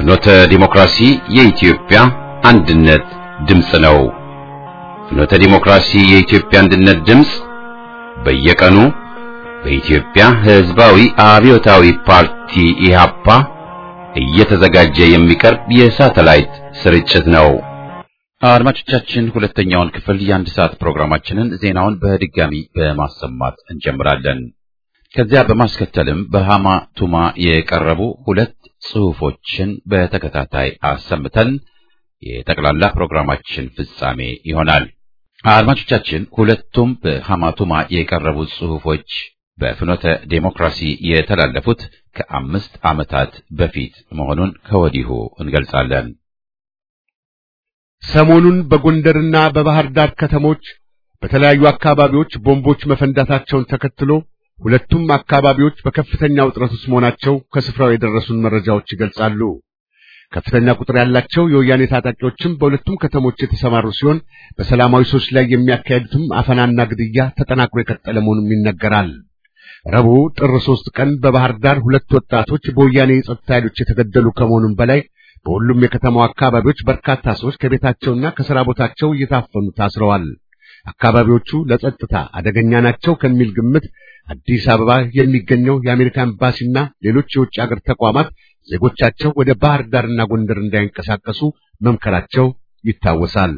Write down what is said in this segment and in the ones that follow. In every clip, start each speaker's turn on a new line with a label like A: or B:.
A: ፍኖተ ዲሞክራሲ የኢትዮጵያ አንድነት ድምጽ ነው። ፍኖተ ዲሞክራሲ የኢትዮጵያ አንድነት ድምጽ በየቀኑ በኢትዮጵያ ሕዝባዊ አብዮታዊ ፓርቲ ኢህአፓ እየተዘጋጀ የሚቀርብ የሳተላይት ስርጭት ነው። አድማጮቻችን ሁለተኛውን ክፍል የአንድ ሰዓት ፕሮግራማችንን ዜናውን በድጋሚ በማሰማት እንጀምራለን። ከዚያ በማስከተልም በሃማ ቱማ የቀረቡ ሁለት ጽሑፎችን በተከታታይ አሰምተን የጠቅላላ ፕሮግራማችን ፍጻሜ ይሆናል። አድማጮቻችን ሁለቱም በሃማ ቱማ የቀረቡ ጽሑፎች በፍኖተ ዴሞክራሲ የተላለፉት ከ5 ዓመታት በፊት መሆኑን ከወዲሁ እንገልጻለን።
B: ሰሞኑን በጎንደርና በባህር ዳር ከተሞች በተለያዩ አካባቢዎች ቦምቦች መፈንዳታቸውን ተከትሎ ሁለቱም አካባቢዎች በከፍተኛ ውጥረት ውስጥ መሆናቸው ከስፍራው የደረሱን መረጃዎች ይገልጻሉ። ከፍተኛ ቁጥር ያላቸው የወያኔ ታጣቂዎችም በሁለቱም ከተሞች የተሰማሩ ሲሆን በሰላማዊ ሰዎች ላይ የሚያካሂዱትም አፈናና ግድያ ተጠናክሮ የቀጠለ መሆኑም ይነገራል። ረቡዕ ጥር 3 ቀን በባህር ዳር ሁለት ወጣቶች በወያኔ የጸጥታ ኃይሎች የተገደሉ ከመሆኑም በላይ በሁሉም የከተማው አካባቢዎች በርካታ ሰዎች ከቤታቸውና ከሥራ ቦታቸው እየታፈኑ ታስረዋል። አካባቢዎቹ ለጸጥታ አደገኛ ናቸው ከሚል ግምት አዲስ አበባ የሚገኘው የአሜሪካ ኤምባሲና ሌሎች የውጭ ሀገር ተቋማት ዜጎቻቸው ወደ ባህር ዳርና ጎንደር እንዳይንቀሳቀሱ መምከራቸው ይታወሳል።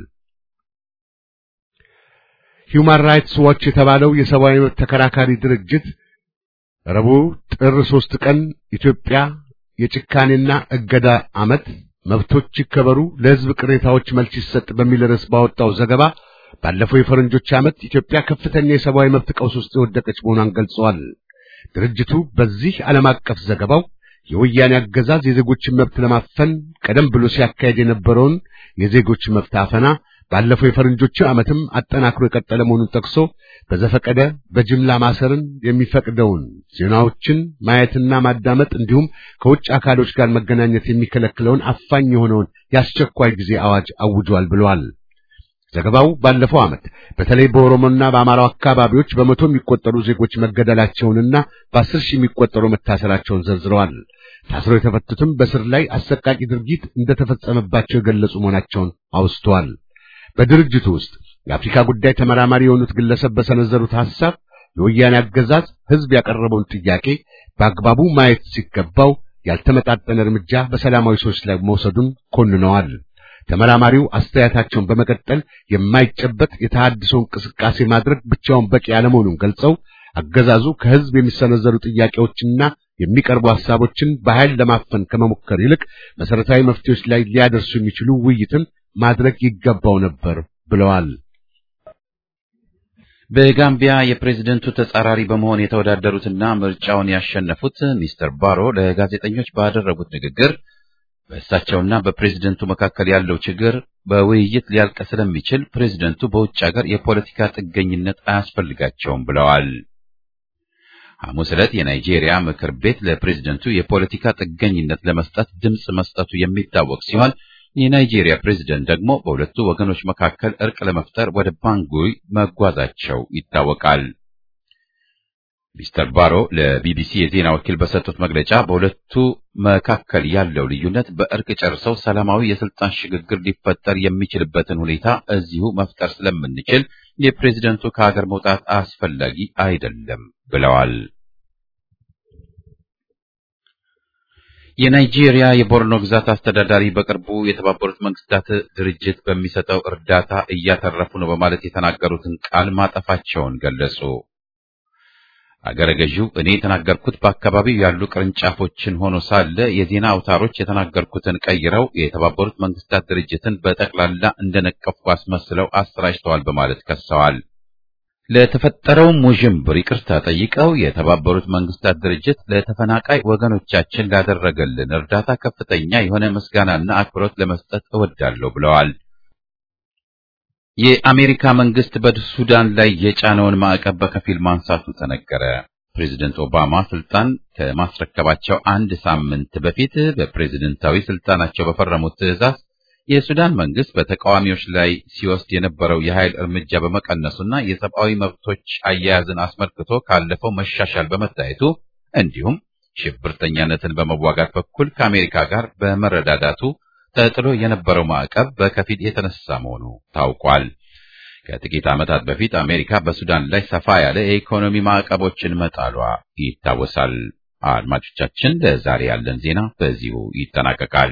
B: ሂውማን ራይትስ ዋች የተባለው የሰብአዊ መብት ተከራካሪ ድርጅት ረቡዕ ጥር 3 ቀን ኢትዮጵያ የጭካኔና እገዳ ዓመት መብቶች ይከበሩ ለሕዝብ ቅሬታዎች መልስ ይሰጥ በሚል ርዕስ ባወጣው ዘገባ ባለፈው የፈረንጆች ዓመት ኢትዮጵያ ከፍተኛ የሰብአዊ መብት ቀውስ ውስጥ የወደቀች መሆኗን ገልጸዋል። ድርጅቱ በዚህ ዓለም አቀፍ ዘገባው የወያኔ አገዛዝ የዜጎችን መብት ለማፈን ቀደም ብሎ ሲያካሄድ የነበረውን የዜጎች መብት አፈና ባለፈው የፈረንጆች ዓመትም አጠናክሮ የቀጠለ መሆኑን ጠቅሶ በዘፈቀደ በጅምላ ማሰርን የሚፈቅደውን ዜናዎችን ማየትና ማዳመጥ እንዲሁም ከውጭ አካሎች ጋር መገናኘት የሚከለክለውን አፋኝ የሆነውን የአስቸኳይ ጊዜ አዋጅ አውጇል ብለዋል። ዘገባው ባለፈው ዓመት በተለይ በኦሮሞና በአማራው አካባቢዎች በመቶ የሚቆጠሩ ዜጎች መገደላቸውንና በ10 ሺህ የሚቆጠሩ መታሰራቸውን ዘርዝረዋል። ታስረው የተፈቱትም በስር ላይ አሰቃቂ ድርጊት እንደተፈጸመባቸው የገለጹ መሆናቸውን አውስተዋል። በድርጅቱ ውስጥ የአፍሪካ ጉዳይ ተመራማሪ የሆኑት ግለሰብ በሰነዘሩት ሐሳብ የወያኔ አገዛዝ ሕዝብ ያቀረበውን ጥያቄ በአግባቡ ማየት ሲገባው ያልተመጣጠነ እርምጃ በሰላማዊ ሰዎች ላይ መውሰዱን ኮንነዋል። ተመራማሪው አስተያየታቸውን በመቀጠል የማይጨበጥ የተሐድሶ እንቅስቃሴ ማድረግ ብቻውን በቂ ያለመሆኑን ገልጸው አገዛዙ ከሕዝብ የሚሰነዘሩ ጥያቄዎችና የሚቀርቡ ሐሳቦችን በኃይል ለማፈን ከመሞከር ይልቅ መሰረታዊ መፍትሄዎች ላይ ሊያደርሱ የሚችሉ ውይይትን ማድረግ ይገባው ነበር ብለዋል።
A: በጋምቢያ የፕሬዝደንቱ ተጻራሪ በመሆን የተወዳደሩትና ምርጫውን ያሸነፉት ሚስተር ባሮ ለጋዜጠኞች ባደረጉት ንግግር በእሳቸውና በፕሬዝደንቱ መካከል ያለው ችግር በውይይት ሊያልቅ ስለሚችል ፕሬዝደንቱ በውጭ ሀገር የፖለቲካ ጥገኝነት አያስፈልጋቸውም ብለዋል። ሐሙስ ዕለት የናይጄሪያ ምክር ቤት ለፕሬዝደንቱ የፖለቲካ ጥገኝነት ለመስጠት ድምጽ መስጠቱ የሚታወቅ ሲሆን የናይጄሪያ ፕሬዝደንት ደግሞ በሁለቱ ወገኖች መካከል እርቅ ለመፍጠር ወደ ባንጉይ መጓዛቸው ይታወቃል። ሚስተር ባሮ ለቢቢሲ የዜና ወኪል በሰጡት መግለጫ በሁለቱ መካከል ያለው ልዩነት በእርቅ ጨርሰው ሰላማዊ የስልጣን ሽግግር ሊፈጠር የሚችልበትን ሁኔታ እዚሁ መፍጠር ስለምንችል የፕሬዝደንቱ ከሀገር መውጣት አስፈላጊ አይደለም ብለዋል። የናይጄሪያ የቦርኖ ግዛት አስተዳዳሪ በቅርቡ የተባበሩት መንግስታት ድርጅት በሚሰጠው እርዳታ እያተረፉ ነው በማለት የተናገሩትን ቃል ማጠፋቸውን ገለጹ። አገረ ገዢው እኔ የተናገርኩት በአካባቢው ያሉ ቅርንጫፎችን ሆኖ ሳለ የዜና አውታሮች የተናገርኩትን ቀይረው የተባበሩት መንግስታት ድርጅትን በጠቅላላ እንደነቀፉ አስመስለው አሰራጭተዋል በማለት ከሰዋል። ለተፈጠረው ውዥንብር ይቅርታ ጠይቀው የተባበሩት መንግስታት ድርጅት ለተፈናቃይ ወገኖቻችን ላደረገልን እርዳታ ከፍተኛ የሆነ ምስጋናና አክብሮት ለመስጠት እወዳለሁ ብለዋል። የአሜሪካ መንግስት በሱዳን ላይ የጫነውን ማዕቀብ በከፊል ማንሳቱ ተነገረ። ፕሬዝደንት ኦባማ ስልጣን ከማስረከባቸው አንድ ሳምንት በፊት በፕሬዝደንታዊ ስልጣናቸው በፈረሙት ትዕዛዝ የሱዳን መንግስት በተቃዋሚዎች ላይ ሲወስድ የነበረው የኃይል እርምጃ በመቀነሱና የሰብአዊ መብቶች አያያዝን አስመልክቶ ካለፈው መሻሻል በመታየቱ እንዲሁም ሽብርተኛነትን በመዋጋት በኩል ከአሜሪካ ጋር በመረዳዳቱ ተጥሎ የነበረው ማዕቀብ በከፊል የተነሳ መሆኑ ታውቋል። ከጥቂት ዓመታት በፊት አሜሪካ በሱዳን ላይ ሰፋ ያለ የኢኮኖሚ ማዕቀቦችን መጣሏ ይታወሳል። አድማጮቻችን፣ ለዛሬ ያለን ዜና በዚሁ ይጠናቀቃል።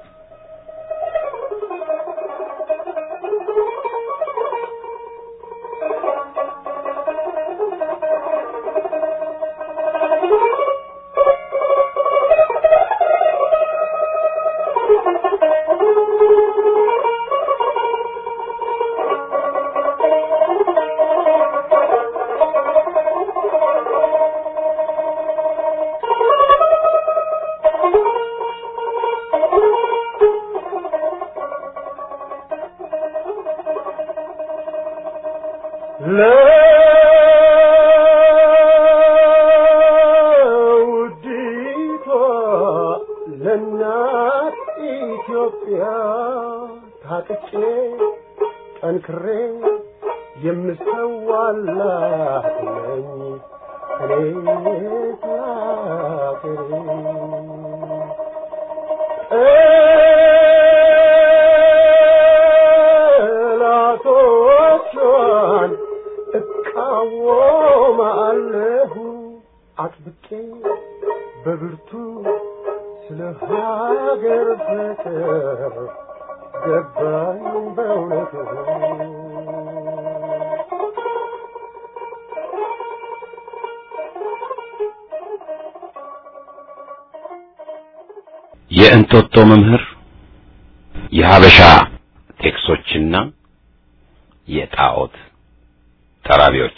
C: የእንጦጦ መምህር የሀበሻ ቴክሶችና የጣዖት ተራቢዎች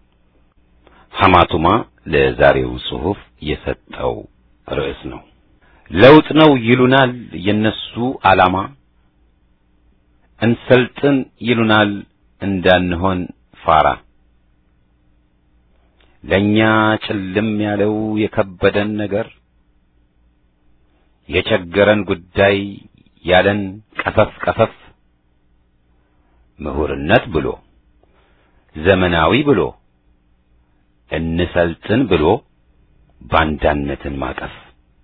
C: ሐማቱማ ለዛሬው ጽሑፍ የሰጠው ርዕስ ነው። ለውጥ ነው ይሉናል የነሱ ዓላማ፣ እንሰልጥን ይሉናል እንዳንሆን ፋራ። ለኛ ጭልም ያለው የከበደን ነገር የቸገረን ጉዳይ ያለን ቀፈፍ ቀፈፍ ምሁርነት ብሎ ዘመናዊ ብሎ እንሰልጥን ብሎ ባንዳነትን ማቀፍ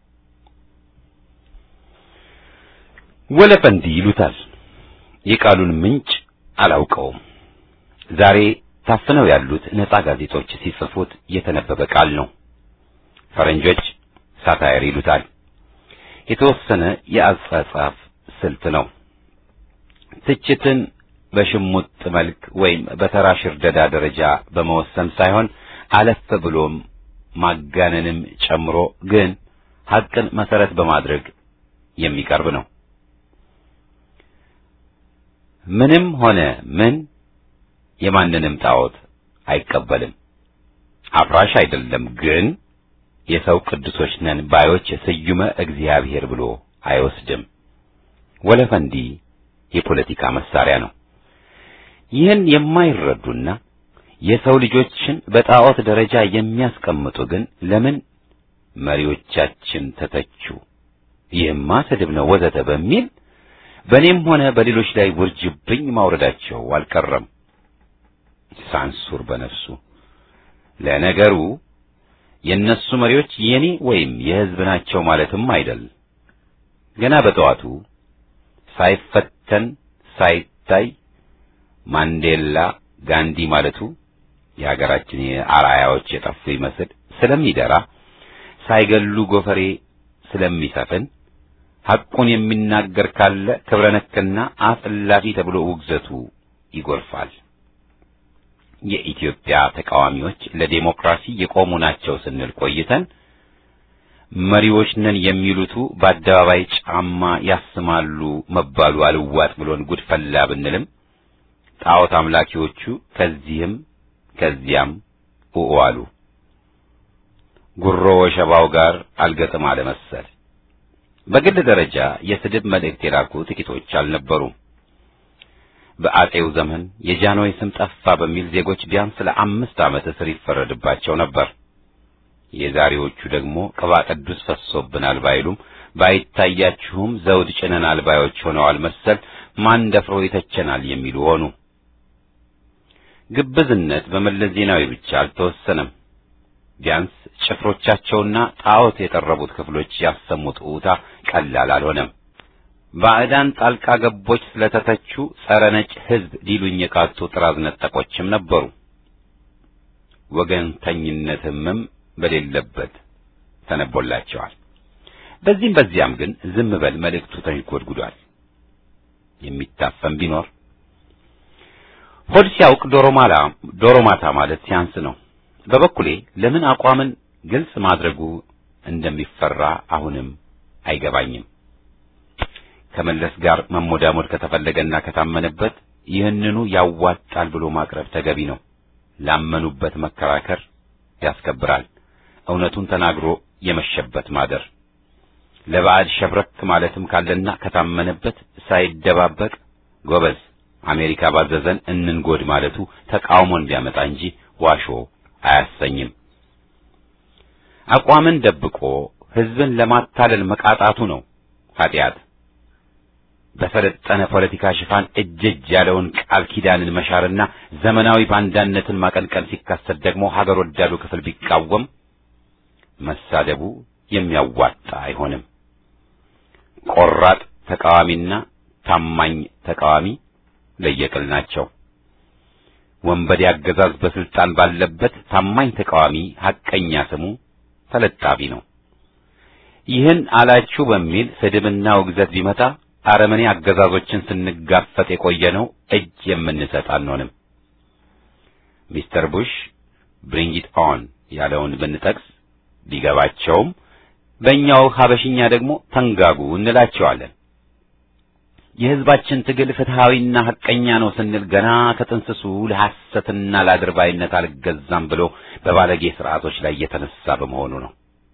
C: ወለፈንዲ ይሉታል። የቃሉን ምንጭ አላውቀውም። ዛሬ ታፍነው ያሉት ነፃ ጋዜጦች ሲጽፉት የተነበበ ቃል ነው። ፈረንጆች ሳታየር ይሉታል። የተወሰነ የአጻጻፍ ስልት ነው። ትችትን በሽሙጥ መልክ ወይም በተራ ሽርደዳ ደረጃ በመወሰን ሳይሆን አለፍ ብሎም ማጋነንም ጨምሮ ግን ሐቅን መሰረት በማድረግ የሚቀርብ ነው። ምንም ሆነ ምን የማንንም ጣዖት አይቀበልም። አፍራሽ አይደለም፣ ግን የሰው ቅዱሶች ነን ባዮች ስዩመ እግዚአብሔር ብሎ አይወስድም። ወለፈንዲ የፖለቲካ መሳሪያ ነው። ይህን የማይረዱና የሰው ልጆችን በጣዖት ደረጃ የሚያስቀምጡ ግን ለምን መሪዎቻችን ተተቹ፣ ይህማ ስድብ ነው ወዘተ በሚል በእኔም ሆነ በሌሎች ላይ ውርጅብኝ ማውረዳቸው አልቀረም። ሳንሱር በነፍሱ ለነገሩ የነሱ መሪዎች የኔ ወይም የሕዝብ ናቸው ማለትም አይደል። ገና በጠዋቱ ሳይፈተን ሳይታይ ማንዴላ ጋንዲ ማለቱ የሀገራችን አርአያዎች የጠፉ ይመስል ስለሚደራ ሳይገሉ ጎፈሬ ስለሚሰፍን ሐቁን የሚናገር ካለ ክብረነክና አፍላፊ ተብሎ ውግዘቱ ይጎርፋል። የኢትዮጵያ ተቃዋሚዎች ለዲሞክራሲ የቆሙ ናቸው ስንል ቆይተን መሪዎች ነን የሚሉቱ በአደባባይ ጫማ ያስማሉ መባሉ አልዋጥ ብሎን ጉድፈላ ብንልም ጣዖት አምላኪዎቹ ከዚህም ከዚያም ወዋሉ። ጉሮ ወሸባው ጋር አልገጥም አለ መሰል። በግል ደረጃ የስድብ መልእክት የላኩ ጥቂቶች አልነበሩም። በአጤው ዘመን የጃንሆይ ስም ጠፋ በሚል ዜጎች ቢያንስ ለ5 ዓመት እስር ይፈረድባቸው ነበር። የዛሬዎቹ ደግሞ ቅባ ቅዱስ ፈሶብናል ባይሉም ባይታያችሁም ዘውድ ጭነናል ባዮች ሆነዋል መሰል። ማን ደፍሮ ይተቸናል የሚሉ ሆኑ። ግብዝነት በመለስ ዜናዊ ብቻ አልተወሰነም። ቢያንስ ጭፍሮቻቸውና ጣዖት የጠረቡት ክፍሎች ያሰሙት ኡታ ቀላል አልሆነም። ባዕዳን ጣልቃ ገቦች ስለተተቹ ጸረ ነጭ ሕዝብ ሊሉኝ የቃጡ ጥራዝ ነጠቆችም ነበሩ። ወገንተኝነትም በሌለበት ተነቦላቸዋል። በዚያም ግን ዝም በል መልእክቱ ተንጎድጉዷል። የሚታፈን ቢኖር ሆድ ሲያውቅ ዶሮ ማታ ማለት ሲያንስ ነው። በበኩሌ ለምን አቋምን ግልጽ ማድረጉ እንደሚፈራ አሁንም አይገባኝም። ከመለስ ጋር መሞዳሞድ ከተፈለገና ከታመነበት ይህንኑ ያዋጣል ብሎ ማቅረብ ተገቢ ነው። ላመኑበት መከራከር ያስከብራል። እውነቱን ተናግሮ የመሸበት ማደር ለባዕድ ሸብረክ ማለትም ካለና ከታመነበት ሳይደባበቅ ጎበዝ አሜሪካ ባዘዘን እንንጎድ ማለቱ ተቃውሞን ቢያመጣ እንጂ ዋሾ አያሰኝም። አቋምን ደብቆ ሕዝብን ለማታለል መቃጣቱ ነው ኃጢአት። በሰለጠነ ፖለቲካ ሽፋን እጅ ያለውን ቃል ኪዳንን መሻርና ዘመናዊ ባንዳነትን ማቀንቀን ሲከሰት ደግሞ ሀገር ወዳዱ ክፍል ቢቃወም መሳደቡ የሚያዋጣ አይሆንም። ቆራጥ ተቃዋሚና ታማኝ ተቃዋሚ ለየቅል ናቸው። ወንበዴ አገዛዝ በስልጣን ባለበት ታማኝ ተቃዋሚ ሐቀኛ ስሙ ተለጣፊ ነው። ይህን አላችሁ በሚል ስድብና ውግዘት ቢመጣ አረመኔ አገዛዞችን ስንጋፈጥ የቆየነው እጅ የምንሰጥ አንሆንም። ሚስተር ቡሽ ብሪንግ ኢት ኦን ያለውን ብንጠቅስ ቢገባቸውም በእኛው ሀበሽኛ ደግሞ ተንጋጉ እንላቸዋለን። የሕዝባችን ትግል ፍትሃዊና ሐቀኛ ነው ስንል ገና ከጥንስሱ ለሐሰትና ለአድርባይነት አልገዛም ብሎ በባለጌ ስርዓቶች ላይ የተነሳ በመሆኑ ነው።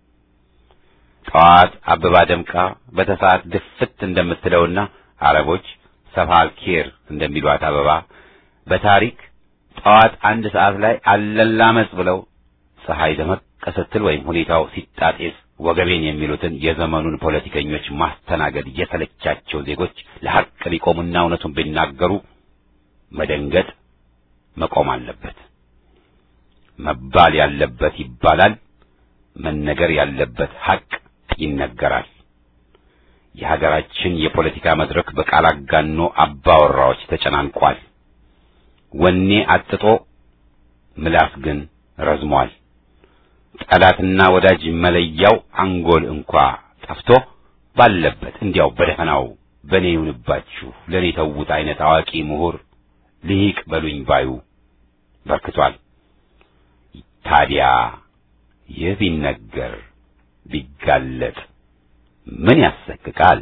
C: ጠዋት አበባ ደምቃ በተሰዓት ድፍት እንደምትለውና አረቦች ሰፋል ኬር እንደሚሏት አበባ በታሪክ ጠዋት 1 ሰዓት ላይ አለላመጽ ብለው ፀሐይ ደመቅ ስትል ወይም ሁኔታው ሲጣጤስ ወገቤን የሚሉትን የዘመኑን ፖለቲከኞች ማስተናገድ የተለቻቸው ዜጎች ለሐቅ ሊቆሙና እውነቱን ቢናገሩ መደንገጥ መቆም አለበት። መባል ያለበት ይባላል፣ መነገር ያለበት ሐቅ ይነገራል። የሀገራችን የፖለቲካ መድረክ በቃል አጋኖ አባወራዎች ተጨናንቋል። ወኔ አጥጦ ምላስ ግን ረዝሟል። ጠላትና ወዳጅ መለያው አንጎል እንኳ ጠፍቶ ባለበት እንዲያው በደፈናው በኔ ይሁንባችሁ ለኔ ተውት አይነት አዋቂ ምሁር ልሂቅ በሉኝ ባዩ በርክቷል። ታዲያ ይህ ቢነገር ቢጋለጥ ምን ያሰቅቃል?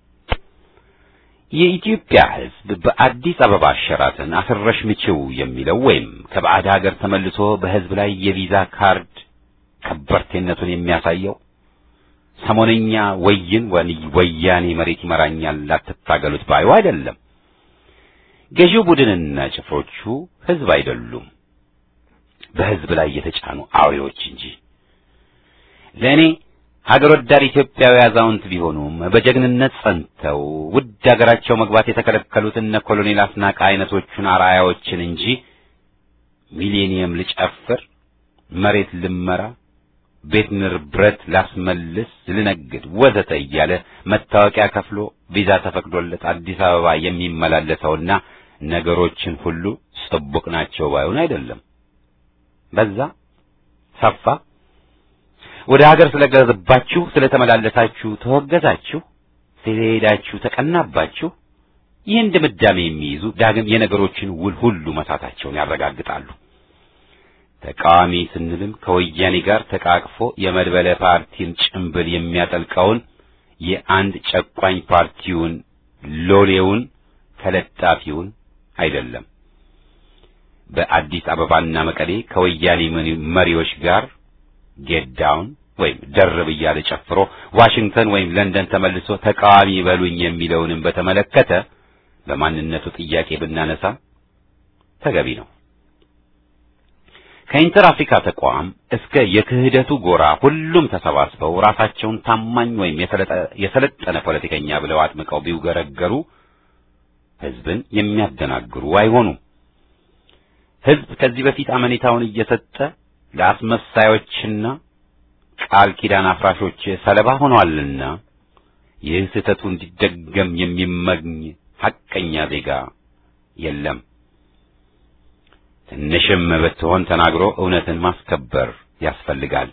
C: የኢትዮጵያ ሕዝብ በአዲስ አበባ ሸራተን አፈረሽ ምችው የሚለው ወይም ከባዕድ ሀገር ተመልሶ በሕዝብ ላይ የቪዛ ካርድ ከበርቴነቱን የሚያሳየው ሰሞነኛ ወያኔ መሬት ይመራኛል ላትታገሉት ባዩ አይደለም። ገዢው ቡድንና ጭፍሮቹ ሕዝብ አይደሉም፣ በሕዝብ ላይ የተጫኑ አውሬዎች እንጂ። ለእኔ ሀገር ወዳድ ኢትዮጵያዊ አዛውንት ቢሆኑም በጀግንነት ጸንተው ውድ ሀገራቸው መግባት የተከለከሉት እነ ኮሎኔል አስናቀ አይነቶቹን አርአያዎችን እንጂ ሚሊኒየም ልጨፍር፣ መሬት ልመራ፣ ቤት ንብረት ላስመልስ፣ ልነግድ ወዘተ እያለ መታወቂያ ከፍሎ ቪዛ ተፈቅዶለት አዲስ አበባ የሚመላለሰውና ነገሮችን ሁሉ ጽቡቅ ናቸው ባይሆን አይደለም። በዛ ሰፋ ወደ ሀገር ስለገባችሁ ስለተመላለሳችሁ ተወገዛችሁ፣ ስለሄዳችሁ ተቀናባችሁ። ይህን ድምዳሜ የሚይዙ ዳግም የነገሮችን ውል ሁሉ መሳታቸውን ያረጋግጣሉ። ተቃዋሚ ስንልም ከወያኔ ጋር ተቃቅፎ የመድበለ ፓርቲን ጭምብል የሚያጠልቀውን የአንድ ጨቋኝ ፓርቲውን ሎሌውን ተለጣፊውን አይደለም። በአዲስ አበባና መቀሌ ከወያኔ መሪዎች ጋር ጌዳውን ወይም ደርብ እያለ ጨፍሮ ዋሽንግተን ወይም ለንደን ተመልሶ ተቃዋሚ በሉኝ የሚለውንም በተመለከተ በማንነቱ ጥያቄ ብናነሳ ተገቢ ነው። ከኢንተር አፍሪካ ተቋም እስከ የክህደቱ ጎራ ሁሉም ተሰባስበው ራሳቸውን ታማኝ ወይም የሰለጠነ ፖለቲከኛ ብለው አጥምቀው ቢውገረገሩ ሕዝብን የሚያደናግሩ አይሆኑም። ሕዝብ ከዚህ በፊት አመኔታውን እየሰጠ ለአስመሳዮችና ቃል ኪዳን አፍራሾች ሰለባ ሆኗልና ይህ ስህተቱ እንዲደገም የሚመኝ ሐቀኛ ዜጋ የለም። ትንሽም ብትሆን ተናግሮ እውነትን ማስከበር ያስፈልጋል።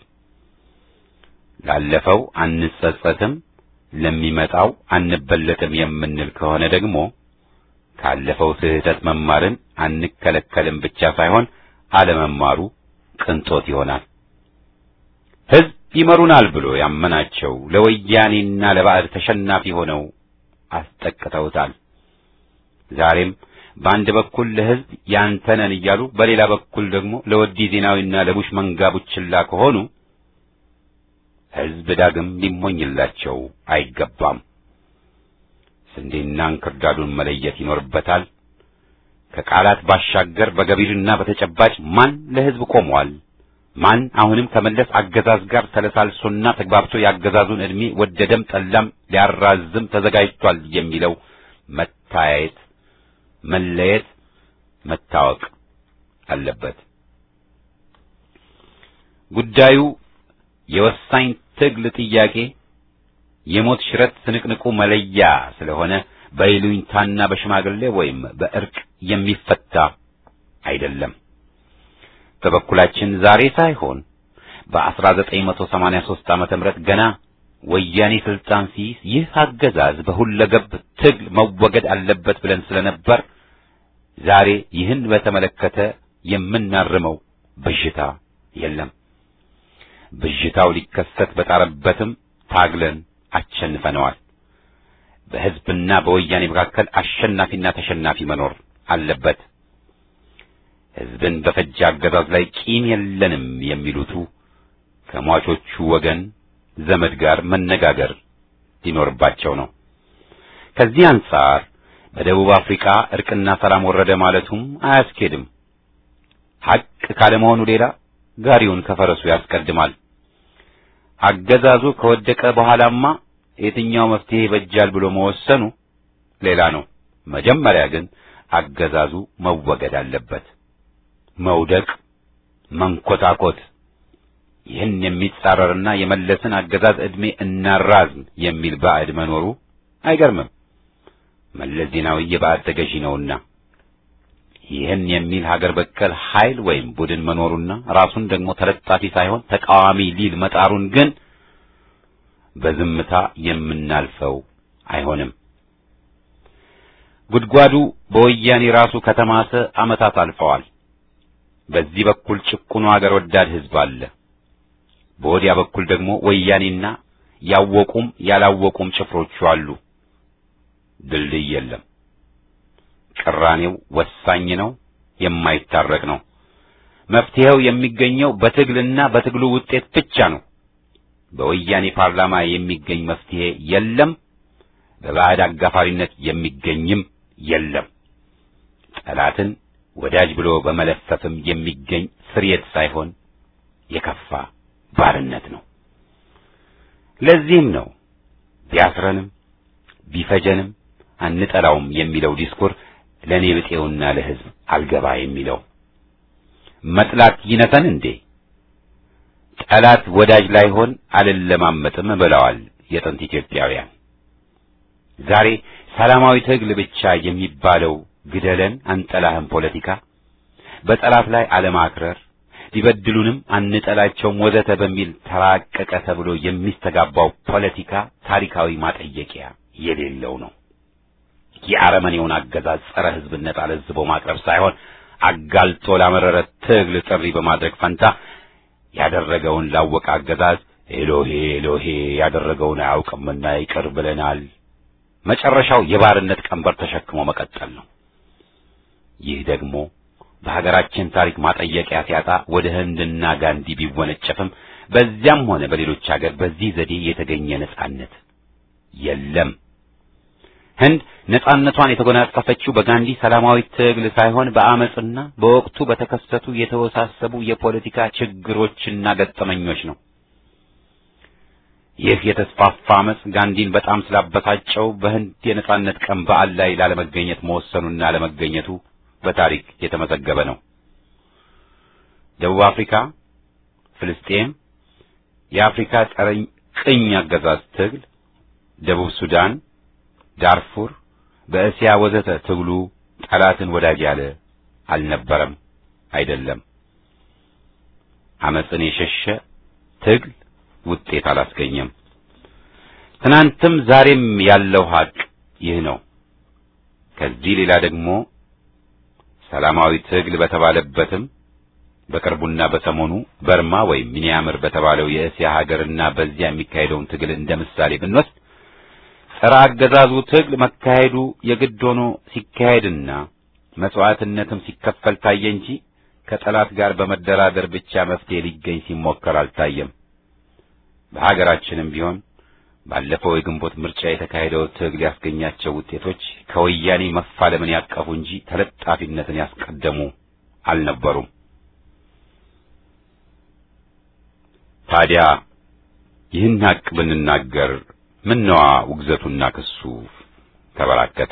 C: ላለፈው አንጸጸትም፣ ለሚመጣው አንበለጥም የምንል ከሆነ ደግሞ ካለፈው ስህተት መማርን አንከለከልም ብቻ ሳይሆን አለመማሩ ቅንጦት ይሆናል። ሕዝብ ይመሩናል ብሎ ያመናቸው ለወያኔና ለባዕድ ተሸናፊ ሆነው አስጠቅተውታል። ዛሬም በአንድ በኩል ለሕዝብ ያንተነን እያሉ በሌላ በኩል ደግሞ ለወዲ ዜናዊና ለቡሽ መንጋ ቡችላ ከሆኑ ሕዝብ ዳግም ሊሞኝላቸው አይገባም። ስንዴና እንክርዳዱን መለየት ይኖርበታል። ከቃላት ባሻገር በገቢርና በተጨባጭ ማን ለሕዝብ ቆሟል፣ ማን አሁንም ከመለስ አገዛዝ ጋር ተለሳልሶና ተግባብቶ ያገዛዙን ዕድሜ ወደደም ጠላም ሊያራዝም ተዘጋጅቷል የሚለው መታየት፣ መለየት፣ መታወቅ አለበት። ጉዳዩ የወሳኝ ትግል ጥያቄ የሞት ሽረት ስንቅንቁ መለያ ስለሆነ በይሉኝታና በሽማግሌ ወይም በእርቅ የሚፈታ አይደለም። በበኩላችን ዛሬ ሳይሆን በ1983 ዓመተ ምህረት ገና ወያኔ ስልጣን ሲይዝ ይህ አገዛዝ በሁለገብ ትግል መወገድ አለበት ብለን ስለነበር ዛሬ ይህን በተመለከተ የምናርመው ብዥታ የለም። ብዥታው ሊከሰት በጣረበትም ታግለን አሸንፈነዋል። በሕዝብና በወያኔ መካከል አሸናፊና ተሸናፊ መኖር አለበት። ሕዝብን በፈጀ አገዛዝ ላይ ቂም የለንም የሚሉቱ ከሟቾቹ ወገን ዘመድ ጋር መነጋገር ሊኖርባቸው ነው። ከዚህ አንጻር በደቡብ አፍሪካ እርቅና ሰላም ወረደ ማለቱም አያስኬድም። ሐቅ ካለመሆኑ ሌላ ጋሪውን ከፈረሱ ያስቀድማል። አገዛዙ ከወደቀ በኋላማ የትኛው መፍትሄ ይበጃል ብሎ መወሰኑ ሌላ ነው። መጀመሪያ ግን አገዛዙ መወገድ አለበት። መውደቅ፣ መንኮታኮት ይህን የሚጻረርና የመለስን አገዛዝ ዕድሜ እናራዝም የሚል ባዕድ መኖሩ አይገርምም። መለስ ዜናዊ የባዕድ ተገዢ ነውና ይህን የሚል ሀገር በቀል ኃይል ወይም ቡድን መኖሩና ራሱን ደግሞ ተለጣፊ ሳይሆን ተቃዋሚ ሊል መጣሩን ግን በዝምታ የምናልፈው አይሆንም። ጉድጓዱ በወያኔ ራሱ ከተማሰ ዓመታት አልፈዋል። በዚህ በኩል ጭቁኑ ሀገር ወዳድ ሕዝብ አለ። በወዲያ በኩል ደግሞ ወያኔና ያወቁም ያላወቁም ጭፍሮቹ አሉ። ድልድይ የለም። ቅራኔው ወሳኝ ነው፣ የማይታረቅ ነው። መፍትሄው የሚገኘው በትግልና በትግሉ ውጤት ብቻ ነው። በወያኔ ፓርላማ የሚገኝ መፍትሄ የለም። በባዕድ አጋፋሪነት የሚገኝም የለም። ጠላትን ወዳጅ ብሎ በመለፈፍም የሚገኝ ፍሬት ሳይሆን የከፋ ባርነት ነው። ለዚህም ነው ቢያስረንም ቢፈጀንም አንጠላውም የሚለው ዲስኩር ለኔ ብጤውና ለሕዝብ አልገባ የሚለው። መጥላት ይነተን እንዴ? ጠላት ወዳጅ ላይሆን አልለማመጥም ብለዋል የጥንት ኢትዮጵያውያን። ዛሬ ሰላማዊ ትግል ብቻ የሚባለው ግደለን አንጠላህም ፖለቲካ፣ በጠላት ላይ አለማክረር፣ ሊበድሉንም አንጠላቸውም ወዘተ በሚል ተራቀቀ ተብሎ የሚስተጋባው ፖለቲካ ታሪካዊ ማጠየቂያ የሌለው ነው። የአረመኔውን አገዛዝ ጸረ ሕዝብነት አለዝቦ ማቅረብ ሳይሆን አጋልጦ ላመረረ ትግል ጥሪ በማድረግ ፈንታ ያደረገውን ላወቀ አገዛዝ ኤሎሄ ኤሎሄ ያደረገውን አያውቅምና ይቅር ብለናል፣ መጨረሻው የባርነት ቀንበር ተሸክሞ መቀጠል ነው። ይህ ደግሞ በሀገራችን ታሪክ ማጠየቂያ ሲያጣ ወደ ህንድና ጋንዲ ቢወነጨፍም በዚያም ሆነ በሌሎች ሀገር በዚህ ዘዴ የተገኘ ነጻነት የለም። ህንድ ነጻነቷን የተጎናጸፈችው በጋንዲ ሰላማዊ ትግል ሳይሆን በአመጽና በወቅቱ በተከሰቱ የተወሳሰቡ የፖለቲካ ችግሮችና ገጠመኞች ነው። ይህ የተስፋፋ አመጽ ጋንዲን በጣም ስላበሳጨው በህንድ የነጻነት ቀን በዓል ላይ ላለመገኘት መወሰኑና ለመገኘቱ በታሪክ የተመዘገበ ነው። ደቡብ አፍሪካ፣ ፍልስጤም፣ የአፍሪካ ቅኝ አገዛዝ ትግል፣ ደቡብ ሱዳን፣ ዳርፉር፣ በእስያ ወዘተ ትግሉ ጠላትን ወዳጅ ያለ አልነበረም፣ አይደለም። አመጽን የሸሸ ትግል ውጤት አላስገኘም። ትናንትም ዛሬም ያለው ሀቅ ይህ ነው። ከዚህ ሌላ ደግሞ ሰላማዊ ትግል በተባለበትም በቅርቡና በሰሞኑ በርማ ወይም ሚኒያምር በተባለው የእስያ ሀገርና በዚያ የሚካሄደውን ትግል እንደ ምሳሌ ብንወስድ ጸረ አገዛዙ ትግል መካሄዱ የግድ ሆኖ ሲካሄድና መስዋዕትነትም ሲከፈል ታየ እንጂ ከጠላት ጋር በመደራደር ብቻ መፍትሄ ሊገኝ ሲሞከር አልታየም። በሀገራችንም ቢሆን ባለፈው የግንቦት ምርጫ የተካሄደው ትግል ያስገኛቸው ውጤቶች ከወያኔ መፋለምን ያቀፉ እንጂ ተለጣፊነትን ያስቀደሙ አልነበሩም። ታዲያ ይህን ሀቅ ብንናገር ምነዋ ውግዘቱና ክሱ ተበራከተ?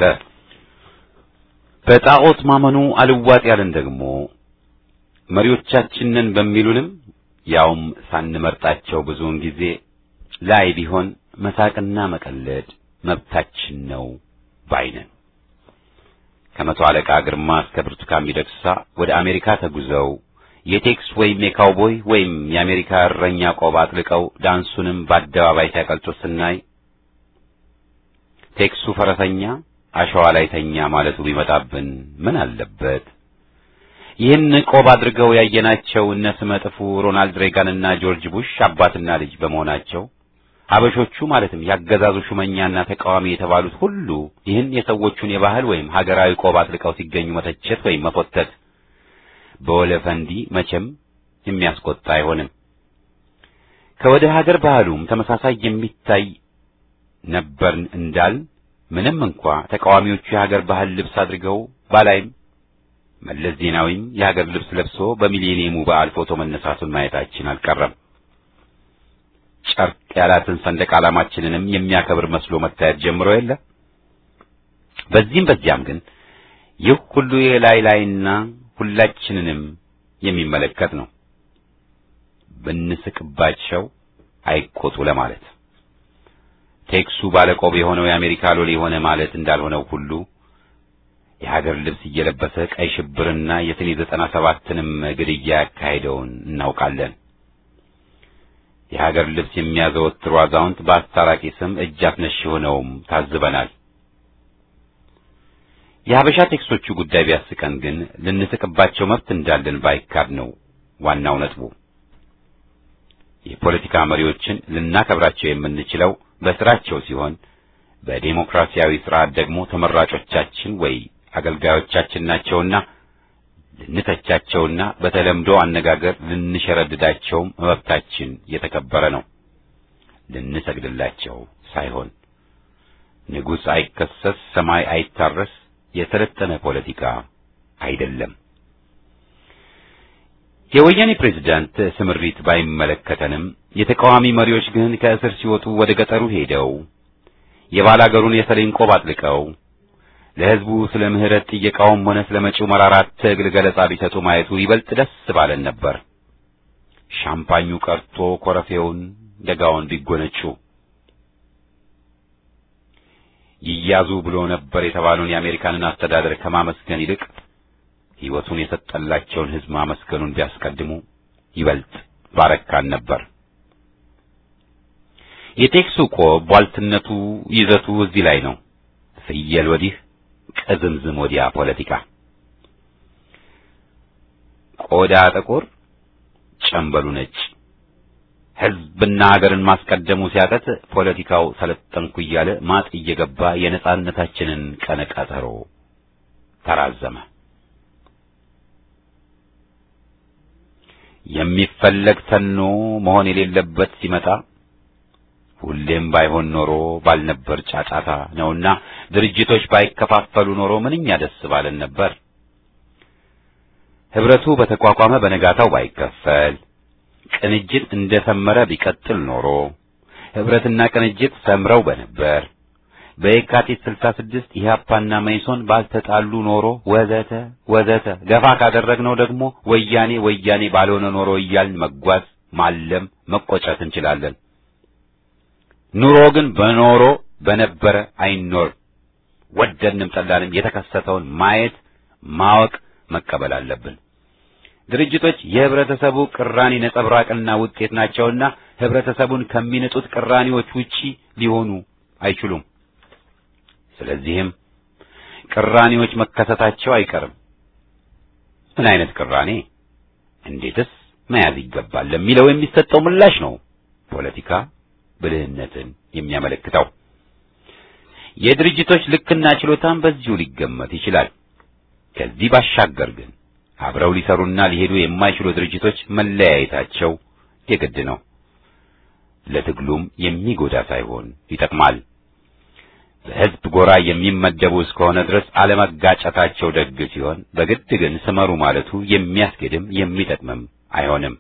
C: በጣዖት ማመኑ አልዋጥ ያለን ደግሞ መሪዎቻችንን በሚሉንም ያውም ሳንመርጣቸው ብዙውን ጊዜ ላይ ቢሆን መሳቅና መቀለድ መብታችን ነው ባይነን። ከመቶ አለቃ ግርማ እስከ ብርቱካን ሚደቅሳ ወደ አሜሪካ ተጉዘው የቴክስ ወይም የካውቦይ ወይም የአሜሪካ እረኛ ቆብ አጥልቀው ዳንሱንም በአደባባይ ሲያቀልጡት ስናይ ቴክሱ ፈረሰኛ አሸዋ ላይ ተኛ ማለቱ ቢመጣብን ምን አለበት? ይህን ቆብ አድርገው ያየናቸው እነ ስመጥፉ ሮናልድ ሬጋንና ጆርጅ ቡሽ አባትና ልጅ በመሆናቸው አበሾቹ ማለትም ያገዛዙ ሹመኛና ተቃዋሚ የተባሉት ሁሉ ይህን የሰዎቹን የባህል ወይም ሀገራዊ ቆብ አጥልቀው ሲገኙ መተቸት ወይም መፎተት በወለፈንዲ መቼም የሚያስቆጣ አይሆንም። ከወደ ሀገር ባህሉም ተመሳሳይ የሚታይ ነበርን እንዳል ምንም እንኳ ተቃዋሚዎቹ የሀገር ባህል ልብስ አድርገው ባላይም መለስ ዜናዊም የሀገር ልብስ ለብሶ በሚሊኒየሙ በዓል ፎቶ መነሳቱን ማየታችን አልቀረም። ጨርቅ ያላትን ሰንደቅ ዓላማችንንም የሚያከብር መስሎ መታየት ጀምሮ የለ። በዚያም ግን ይህ ሁሉ የላይና ሁላችንንም የሚመለከት ነው። ብንስቅባቸው አይቆጡ ለማለት ቴክሱ ባለቆብ የሆነው የአሜሪካ ሎሌ የሆነ ማለት እንዳልሆነው ሁሉ የሀገር ልብስ እየለበሰ ቀይ ሽብርና የሰኔ 97ንም ግድያ ያካሄደውን እናውቃለን። የሀገር ልብስ የሚያዘወትሩ አዛውንት በአስታራቂ ስም እጅ አስነሽ ሆነውም ታዝበናል። የሀበሻ ቴክሶቹ ጉዳይ ቢያስቀን ግን ልንስቅባቸው መብት እንዳለን ባይካድ ነው ዋናው ነጥቡ። የፖለቲካ መሪዎችን ልናከብራቸው የምንችለው በስራቸው ሲሆን በዲሞክራሲያዊ ስርዓት ደግሞ ተመራጮቻችን ወይ አገልጋዮቻችን ናቸውና ልንተቻቸውና በተለምዶ አነጋገር ልንሸረድዳቸው መብታችን የተከበረ ነው። ልንሰግድላቸው ሳይሆን ንጉሥ አይከሰስ ሰማይ አይታረስ የተለጠነ ፖለቲካ አይደለም። የወያኔ ፕሬዝዳንት ስምሪት ባይመለከተንም የተቃዋሚ መሪዎች ግን ከእስር ሲወጡ ወደ ገጠሩ ሄደው የባላገሩን የሰሌን ቆብ አጥልቀው ለሕዝቡ ስለ ምህረት ጥየቃውም ሆነ ስለ መጪው መራራት ትግል ገለጻ ቢሰጡ ማየቱ ይበልጥ ደስ ባለን ነበር። ሻምፓኙ ቀርቶ ኮረፌውን ደጋውን ቢጎነጩ ይያዙ ብሎ ነበር የተባለውን የአሜሪካንን አስተዳደር ከማመስገን ይልቅ ሕይወቱን የሰጠላቸውን ሕዝብ ማመስገኑን ቢያስቀድሙ ይበልጥ ባረካን ነበር። የቴክሱ ቆብ ቧልትነቱ ይዘቱ እዚህ ላይ ነው። ፍየል ወዲህ ቅዝምዝም ወዲያ ፖለቲካ። ቆዳ ጥቁር ጨምበሉ ነጭ። ሕዝብና ሀገርን ማስቀደሙ ሲያቀት ፖለቲካው ሰለጠንኩ እያለ ማጥ እየገባ የነጻነታችንን ቀነ ቀጠሮ ተራዘመ። የሚፈለግ ተኖ መሆን የሌለበት ሲመጣ ሁሌም ባይሆን ኖሮ ባልነበር ጫጫታ ነውና ድርጅቶች ባይከፋፈሉ ኖሮ ምንኛ ደስ ባለን ነበር። ህብረቱ በተቋቋመ በነጋታው ባይከፈል፣ ቅንጅት እንደሰመረ ቢቀጥል ኖሮ ህብረትና ቅንጅት ሰምረው በነበር። በየካቲት 66 ኢህአፓና መኢሶን ባልተጣሉ ኖሮ ወዘተ ገፋ ካደረግነው ደግሞ ወያኔ ባልሆነ ኖሮ እያልን መጓዝ ማለም መቆጨት እንችላለን። ኑሮ ግን በነበረ አይኖር። ወደንም ጠላንም የተከሰተውን ማየት፣ ማወቅ፣ መቀበል አለብን። ድርጅቶች የህብረተሰቡ ቅራኔ ነጸብራቅና ውጤት ናቸውና ህብረተሰቡን ከሚነጡት ቅራኔዎች ውጪ ሊሆኑ አይችሉም። ስለዚህም ቅራኔዎች መከሰታቸው አይቀርም። ምን አይነት ቅራኔ፣ እንዴትስ መያዝ ይገባል ለሚለው የሚሰጠው ምላሽ ነው ፖለቲካ ብልህነትን የሚያመለክተው። የድርጅቶች ልክና ችሎታም በዚሁ ሊገመት ይችላል። ከዚህ ባሻገር ግን አብረው ሊሰሩና ሊሄዱ የማይችሉ ድርጅቶች መለያየታቸው የግድ ነው። ለትግሉም የሚጎዳ ሳይሆን ይጠቅማል። በህዝብ ጎራ የሚመደቡ እስከሆነ ድረስ አለመጋጨታቸው ደግ ሲሆን፣ በግድ ግን ስመሩ ማለቱ የሚያስገድም የሚጠቅምም አይሆንም።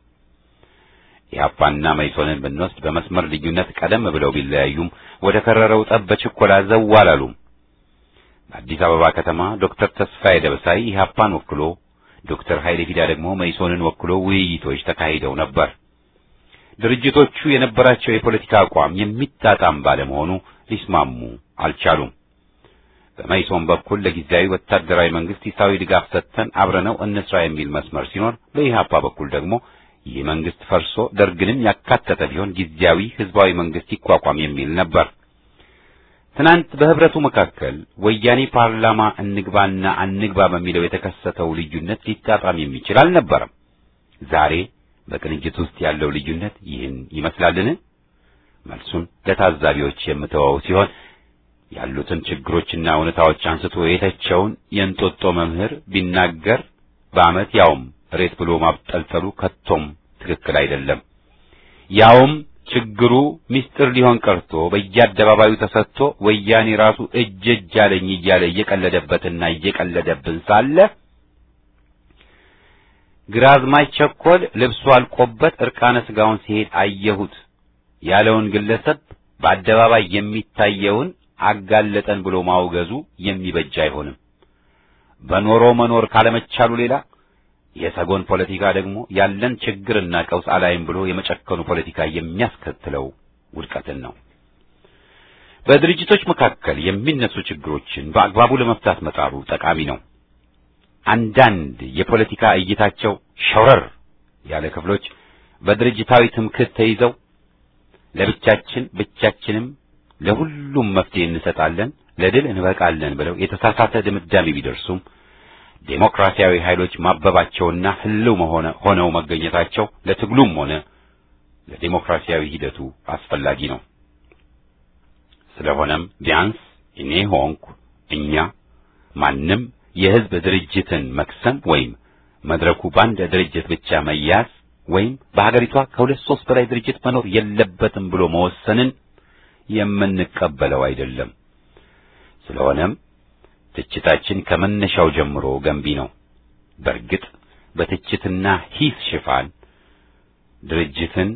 C: ኢህአፓና መኢሶንን ብንወስድ በመስመር ልዩነት ቀደም ብለው ቢለያዩም ወደ ከረረው ጠብ በችኮላ ዘው አላሉም። በአዲስ አበባ ከተማ ዶክተር ተስፋዬ ደበሳይ ኢህአፓን ወክሎ፣ ዶክተር ኃይሌ ፊዳ ደግሞ መኢሶንን ወክሎ ውይይቶች ተካሂደው ነበር። ድርጅቶቹ የነበራቸው የፖለቲካ አቋም የሚጣጣም ባለመሆኑ ሊስማሙ አልቻሉም። በመኢሶን በኩል ለጊዜያዊ ወታደራዊ መንግስት ሂሳዊ ድጋፍ ሰጥተን አብረነው እንስራ የሚል መስመር ሲኖር፣ በኢህአፓ በኩል ደግሞ ይህ መንግስት ፈርሶ ደርግንም ያካተተ ቢሆን ጊዜያዊ ህዝባዊ መንግስት ይቋቋም የሚል ነበር። ትናንት በህብረቱ መካከል ወያኔ ፓርላማ እንግባና አንግባ በሚለው የተከሰተው ልዩነት ሊጣጣም የሚችል አልነበረም። ዛሬ በቅንጅት ውስጥ ያለው ልዩነት ይህን ይመስላልን? መልሱን ለታዛቢዎች የምተወው ሲሆን ያሉትን ችግሮችና እውነታዎች አንስቶ የተቸውን የእንጦጦ መምህር ቢናገር በአመት ያውም ሬት ብሎ ማብጠልጠሉ ከቶም ትክክል አይደለም። ያውም ችግሩ ሚስጥር ሊሆን ቀርቶ በየአደባባዩ ተሰጥቶ ወያኔ ራሱ እጅ አለኝ እያለ እየቀለደበትና እየቀለደብን ሳለ ግራዝማች ቸኮል ልብሱ አልቆበት እርቃነ ስጋውን ሲሄድ አየሁት ያለውን ግለሰብ በአደባባይ የሚታየውን አጋለጠን ብሎ ማውገዙ የሚበጅ አይሆንም። በኖሮ መኖር ካለመቻሉ ሌላ የሰጎን ፖለቲካ ደግሞ ያለን ችግርና ቀውስ አላይም ብሎ የመጨከኑ ፖለቲካ የሚያስከትለው ውድቀትን ነው። በድርጅቶች መካከል የሚነሱ ችግሮችን በአግባቡ ለመፍታት መጣሩ ጠቃሚ ነው። አንዳንድ የፖለቲካ እይታቸው ሸውረር ያለ ክፍሎች በድርጅታዊ ትምክህት ተይዘው ብቻችንም ለሁሉም መፍትሄ እንሰጣለን፣ ለድል እንበቃለን ብለው የተሳሳተ ድምዳሜ ቢደርሱም ዴሞክራሲያዊ ኃይሎች ማበባቸውና ህልው ሆነው መገኘታቸው ለትግሉም ሆነ ለዴሞክራሲያዊ ሂደቱ አስፈላጊ ነው። ስለሆነም ቢያንስ እኔ ሆንኩ እኛ ማንም የህዝብ ድርጅትን መክሰም ወይም መድረኩ ባንድ ድርጅት ብቻ መያዝ ወይም በሀገሪቷ ከሁለት ሶስት በላይ ድርጅት መኖር የለበትም ብሎ መወሰንን የምንቀበለው አይደለም። ስለሆነም ትችታችን ከመነሻው ጀምሮ ገንቢ ነው። በእርግጥ በትችትና ሂስ ሽፋን ድርጅትን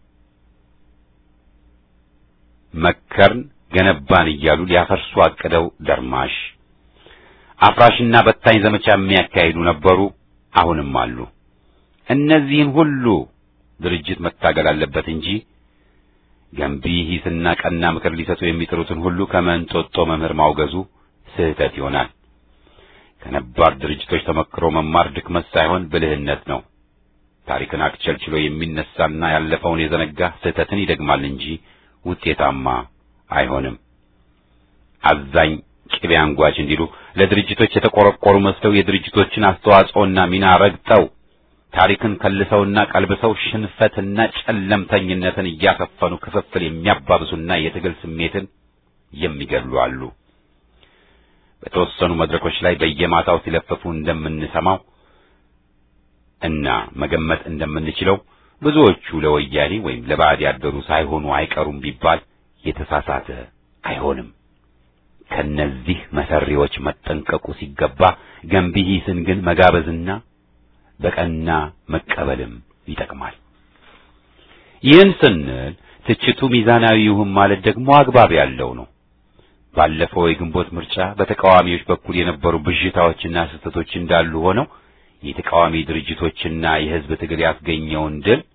C: መከርን ገነባን እያሉ ሊያፈርሱ አቅደው ደርማሽ አፍራሽና በታኝ ዘመቻ የሚያካሂዱ ነበሩ፣ አሁንም አሉ። እነዚህን ሁሉ ድርጅት መታገል አለበት እንጂ ገንቢ ሂስና ቀና ምክር ሊሰጡ የሚጥሩትን ሁሉ ከመንጦጦ መምህር ማውገዙ ስህተት ይሆናል። ከነባር ድርጅቶች ተመክሮ መማር ድክመት ሳይሆን ብልህነት ነው። ታሪክን አክቸልችሎ የሚነሳና ያለፈውን የዘነጋ ስህተትን ይደግማል እንጂ ውጤታማ አይሆንም። አዛኝ ቅቤ አንጓች እንዲሉ ለድርጅቶች የተቆረቆሩ መስለው የድርጅቶችን አስተዋጽኦና ሚና ረግጠው ታሪክን ከልሰውና ቀልብሰው ሽንፈትና ጨለምተኝነትን እያሰፈኑ ክፍፍል የሚያባብሱና የትግል ስሜትን የሚገድሉ አሉ። በተወሰኑ መድረኮች ላይ በየማታው ሲለፈፉ እንደምንሰማው እና መገመት እንደምንችለው ብዙዎቹ ለወያኔ ወይም ለባዕድ ያደሩ ሳይሆኑ አይቀሩም ቢባል የተሳሳተ አይሆንም። ከነዚህ መሰሪዎች መጠንቀቁ ሲገባ ገንቢ ሂስን ግን መጋበዝና በቀና መቀበልም ይጠቅማል። ይህን ስንል ትችቱ ሚዛናዊ ይሁን ማለት ደግሞ አግባብ ያለው ነው። ባለፈው የግንቦት ምርጫ በተቃዋሚዎች በኩል የነበሩ ብዥታዎችና ስህተቶች እንዳሉ ሆነው የተቃዋሚ ድርጅቶችና የህዝብ ትግል ያስገኘውን ድል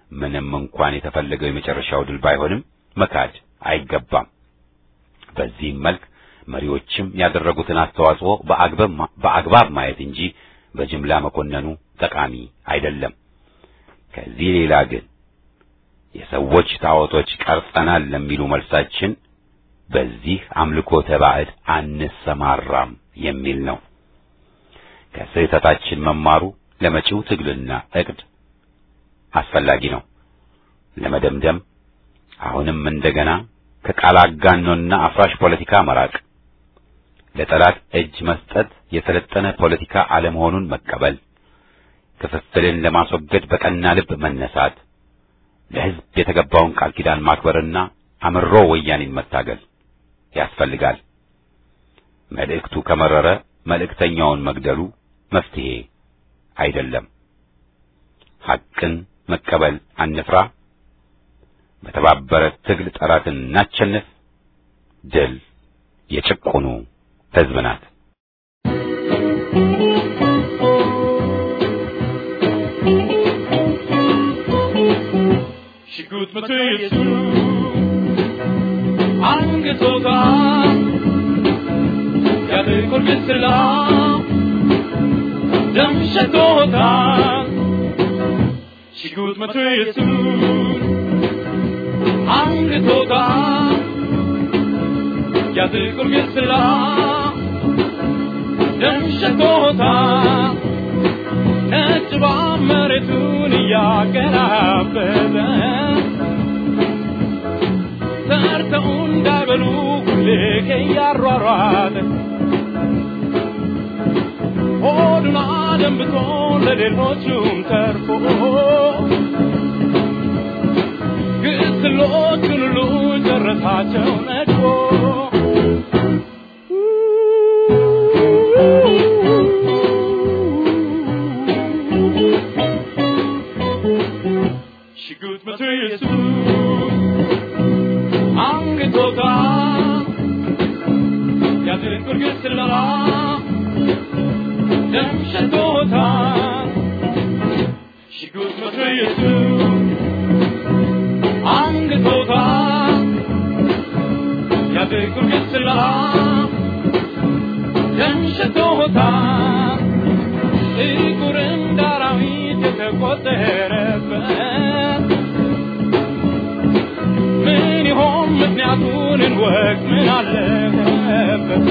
C: ምንም እንኳን የተፈለገው የመጨረሻው ድል ባይሆንም መካድ አይገባም። በዚህ መልክ መሪዎችም ያደረጉትን አስተዋጽኦ በአግባብ ማየት እንጂ በጅምላ መኮነኑ ጠቃሚ አይደለም። ከዚህ ሌላ ግን የሰዎች ጣዖቶች ቀርጸናል ለሚሉ መልሳችን በዚህ አምልኮተ ባዕድ አንሰማራም የሚል ነው። ከስህተታችን መማሩ ለመጪው ትግልና እቅድ አስፈላጊ ነው። ለመደምደም አሁንም እንደገና ከቃል አጋኖና አፍራሽ ፖለቲካ መራቅ፣ ለጠላት እጅ መስጠት የሰለጠነ ፖለቲካ አለመሆኑን መቀበል፣ ክፍፍልን ለማስወገድ በቀና ልብ መነሳት፣ ለሕዝብ የተገባውን ቃል ኪዳን ማክበርና አምሮ ወያኔን መታገል ያስፈልጋል። መልእክቱ ከመረረ መልእክተኛውን መግደሉ መፍትሄ አይደለም። ሐቅን መቀበል አንፍራ። በተባበረ ትግል ጠላትን እናሸንፍ። ድል የጭቁኑ ሕዝብ ናት።
D: ሽጉጥ መትየሱ አንገቶታ ያደቆር ግስላ ደም ሸቶታ ሽጉጥ መትየሱ አንገቶታ ያደቆር ግስላ ደም ሸቶታ ነጭባ መሬቱን ያገራበለ ሰርተው እንዳይበሉ ሁሌ ከያሯሯጠ ሆዱን አደንብቶ ለሌሎቹም ተርፎ ግስሎቹን ሁሉ ጨረሳቸው ነድፎ ሽጉጥ መትየሱ አንገቶታ ያደቆር ግስላ ደም ሸቶታ ሽጉጥ መትየሱ አንገቶታ ያደቆር ግስላ ደም ሸቶታ ጥቁር እንደ አራዊት የተቆጠረበት ምን ይሆን ምክንያቱን እንወቅ ምን አለበት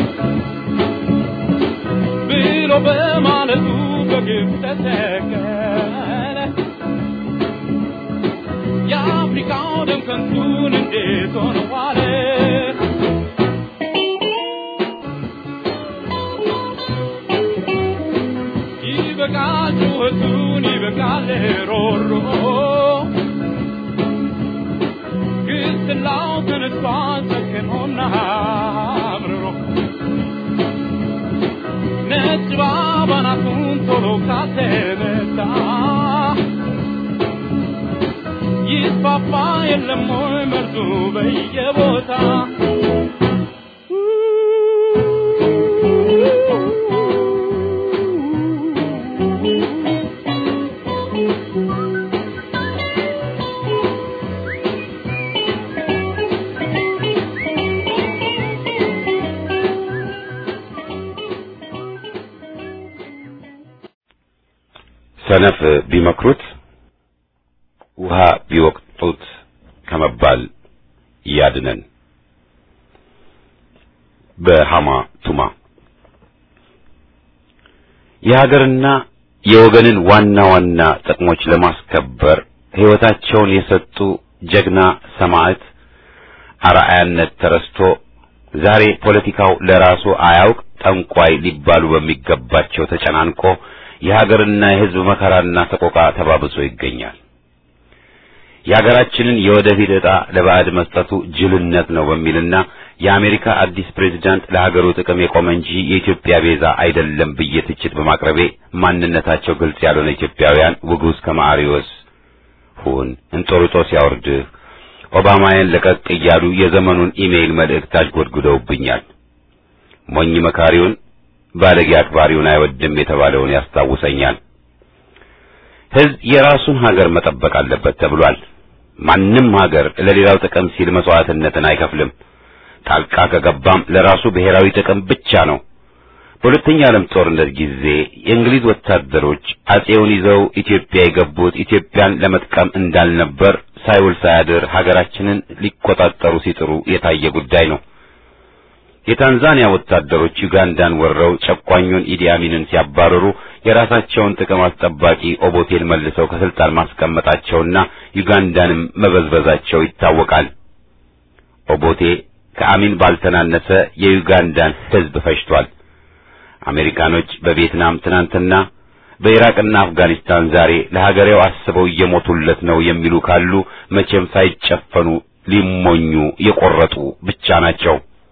D: ብሎ በማለቱ በግፍ ተሰቀለ። የአፍሪካው ደም ከንቱን እንዴት ሆነ ዋለ? ይበቃል ጩኸቱን ይበቃል ሮሮ ግስላው ተነስቷል ሰክኖና አምርሮ ነጭ ባባናቱን ቶሎ ካተመታ ይስፋፋ የለም ወይ መርዙ በየቦታ
C: ሰነፍ ቢመክሩት ውሃ ቢወቅጡት ከመባል ያድነን። በሃማ ቱማ የሀገርና የወገንን ዋና ዋና ጥቅሞች ለማስከበር ሕይወታቸውን የሰጡ ጀግና ሰማዕት አርአያነት ተረስቶ ዛሬ ፖለቲካው ለራሱ አያውቅ ጠንቋይ ሊባሉ በሚገባቸው ተጨናንቆ የሀገርና የሕዝብ መከራና ሰቆቃ ተባብሶ ይገኛል። የሀገራችንን የወደፊት ዕጣ ለባዕድ መስጠቱ ጅልነት ነው በሚልና የአሜሪካ አዲስ ፕሬዝዳንት ለሀገሩ ጥቅም የቆመ እንጂ የኢትዮጵያ ቤዛ አይደለም ብዬ ትችት በማቅረቤ ማንነታቸው ግልጽ ያልሆነ ኢትዮጵያውያን ውጉዝ ከማሪዎስ ሁን እንጦርጦስ ያወርድህ ኦባማን ለቀቅ እያሉ የዘመኑን ኢሜይል መልእክት አሽጎድጉደውብኛል። ሞኝ መካሪውን ባለጌ አክባሪውን አይወድም የተባለውን ያስታውሰኛል። ሕዝብ የራሱን ሀገር መጠበቅ አለበት ተብሏል። ማንም ሀገር ለሌላው ጥቅም ሲል መስዋዕትነትን አይከፍልም። ጣልቃ ከገባም ለራሱ ብሔራዊ ጥቅም ብቻ ነው። በሁለተኛው ዓለም ጦርነት ጊዜ የእንግሊዝ ወታደሮች አጼውን ይዘው ኢትዮጵያ የገቡት ኢትዮጵያን ለመጥቀም እንዳልነበር ሳይውል ሳያድር ሀገራችንን ሊቆጣጠሩ ሲጥሩ የታየ ጉዳይ ነው። የታንዛኒያ ወታደሮች ዩጋንዳን ወረው ጨቋኙን ኢዲ አሚንን ሲያባረሩ የራሳቸውን ጥቅም አስጠባቂ ኦቦቴን መልሰው ከስልጣን ማስቀመጣቸውና ዩጋንዳንም መበዝበዛቸው ይታወቃል። ኦቦቴ ከአሚን ባልተናነሰ የዩጋንዳን ሕዝብ ፈጅቷል። አሜሪካኖች በቪየትናም ትናንትና፣ በኢራቅና አፍጋኒስታን ዛሬ ለሀገሬው አስበው እየሞቱለት ነው የሚሉ ካሉ መቼም ሳይጨፈኑ ሊሞኙ የቆረጡ ብቻ ናቸው።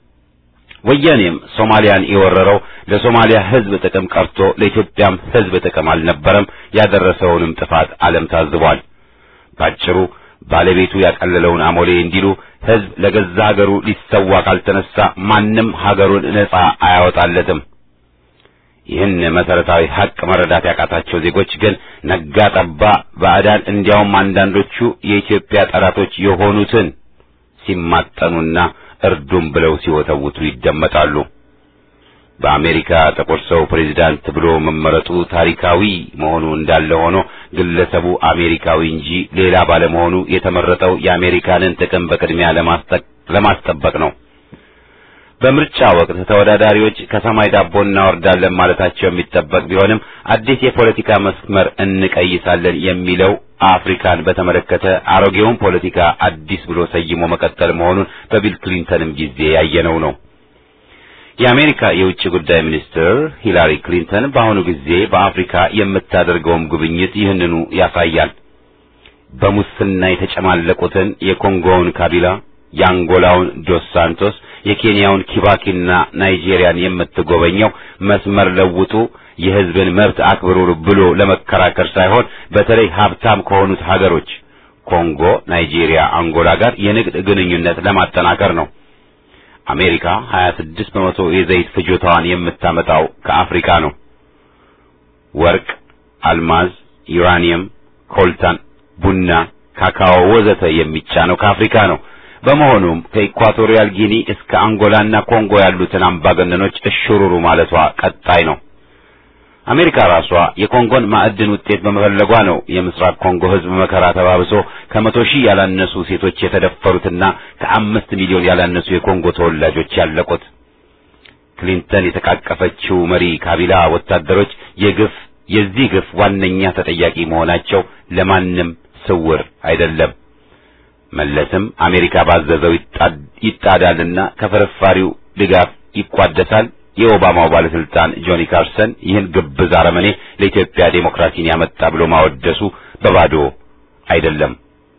C: ወያኔም ሶማሊያን የወረረው ለሶማሊያ ሕዝብ ጥቅም ቀርቶ ለኢትዮጵያም ሕዝብ ጥቅም አልነበረም። ያደረሰውንም ጥፋት ዓለም ታዝቧል። ባጭሩ ባለቤቱ ያቀለለውን አሞሌ እንዲሉ ሕዝብ ለገዛ ሀገሩ ሊሰዋ ካልተነሳ ማንም ሀገሩን ነጻ አያወጣለትም። ይህን መሰረታዊ ሀቅ መረዳት ያቃታቸው ዜጎች ግን ነጋ ጠባ ባዕዳን እንዲያውም አንዳንዶቹ የኢትዮጵያ ጠላቶች የሆኑትን ሲማጠኑና እርዱም ብለው ሲወተውቱ ይደመጣሉ። በአሜሪካ ጥቁር ሰው ፕሬዝዳንት ብሎ መመረጡ ታሪካዊ መሆኑ እንዳለ ሆኖ ግለሰቡ አሜሪካዊ እንጂ ሌላ ባለመሆኑ የተመረጠው የአሜሪካንን ጥቅም በቅድሚያ ለማስጠበቅ ነው። በምርጫ ወቅት ተወዳዳሪዎች ከሰማይ ዳቦ እናወርዳለን ማለታቸው የሚጠበቅ ቢሆንም አዲስ የፖለቲካ መስመር እንቀይሳለን የሚለው አፍሪካን በተመለከተ አሮጌውን ፖለቲካ አዲስ ብሎ ሰይሞ መቀጠል መሆኑን በቢል ክሊንተንም ጊዜ ያየነው ነው። የአሜሪካ የውጭ ጉዳይ ሚኒስትር ሂላሪ ክሊንተን በአሁኑ ጊዜ በአፍሪካ የምታደርገውም ጉብኝት ይህንኑ ያሳያል። በሙስና የተጨማለቁትን የኮንጎውን ካቢላ፣ የአንጎላውን ዶስ ሳንቶስ፣ የኬንያውን ኪባኪና ናይጄሪያን የምትጎበኘው መስመር ለውጡ የሕዝብን መብት አክብሩ ብሎ ለመከራከር ሳይሆን በተለይ ሀብታም ከሆኑት ሀገሮች ኮንጎ፣ ናይጄሪያ፣ አንጎላ ጋር የንግድ ግንኙነት ለማጠናከር ነው። አሜሪካ 26 በመቶ የዘይት ፍጆታዋን የምታመጣው ከአፍሪካ ነው። ወርቅ፣ አልማዝ፣ ዩራኒየም፣ ኮልታን፣ ቡና፣ ካካኦ ወዘተ የሚጫነው ከአፍሪካ ነው። በመሆኑም ከኢኳቶሪያል ጊኒ እስከ አንጎላና ኮንጎ ያሉትን አምባገነኖች እሽሩሩ ማለቷ ቀጣይ ነው። አሜሪካ ራሷ የኮንጎን ማዕድን ውጤት በመፈለጓ ነው የምስራቅ ኮንጎ ሕዝብ መከራ ተባብሶ ከ100,000 ያላነሱ ሴቶች የተደፈሩትና ከ5 ሚሊዮን ያላነሱ የኮንጎ ተወላጆች ያለቁት። ክሊንተን የተቃቀፈችው መሪ ካቢላ ወታደሮች የዚህ ግፍ ዋነኛ ተጠያቂ መሆናቸው ለማንም ስውር አይደለም። መለስም አሜሪካ ባዘዘው ይጣዳልና ከፍርፋሪው ድጋፍ ይቋደሳል። የኦባማው ባለስልጣን ጆኒ ካርሰን ይህን ግብዝ አረመኔ ለኢትዮጵያ ዴሞክራሲን ያመጣ ብሎ ማወደሱ በባዶ አይደለም።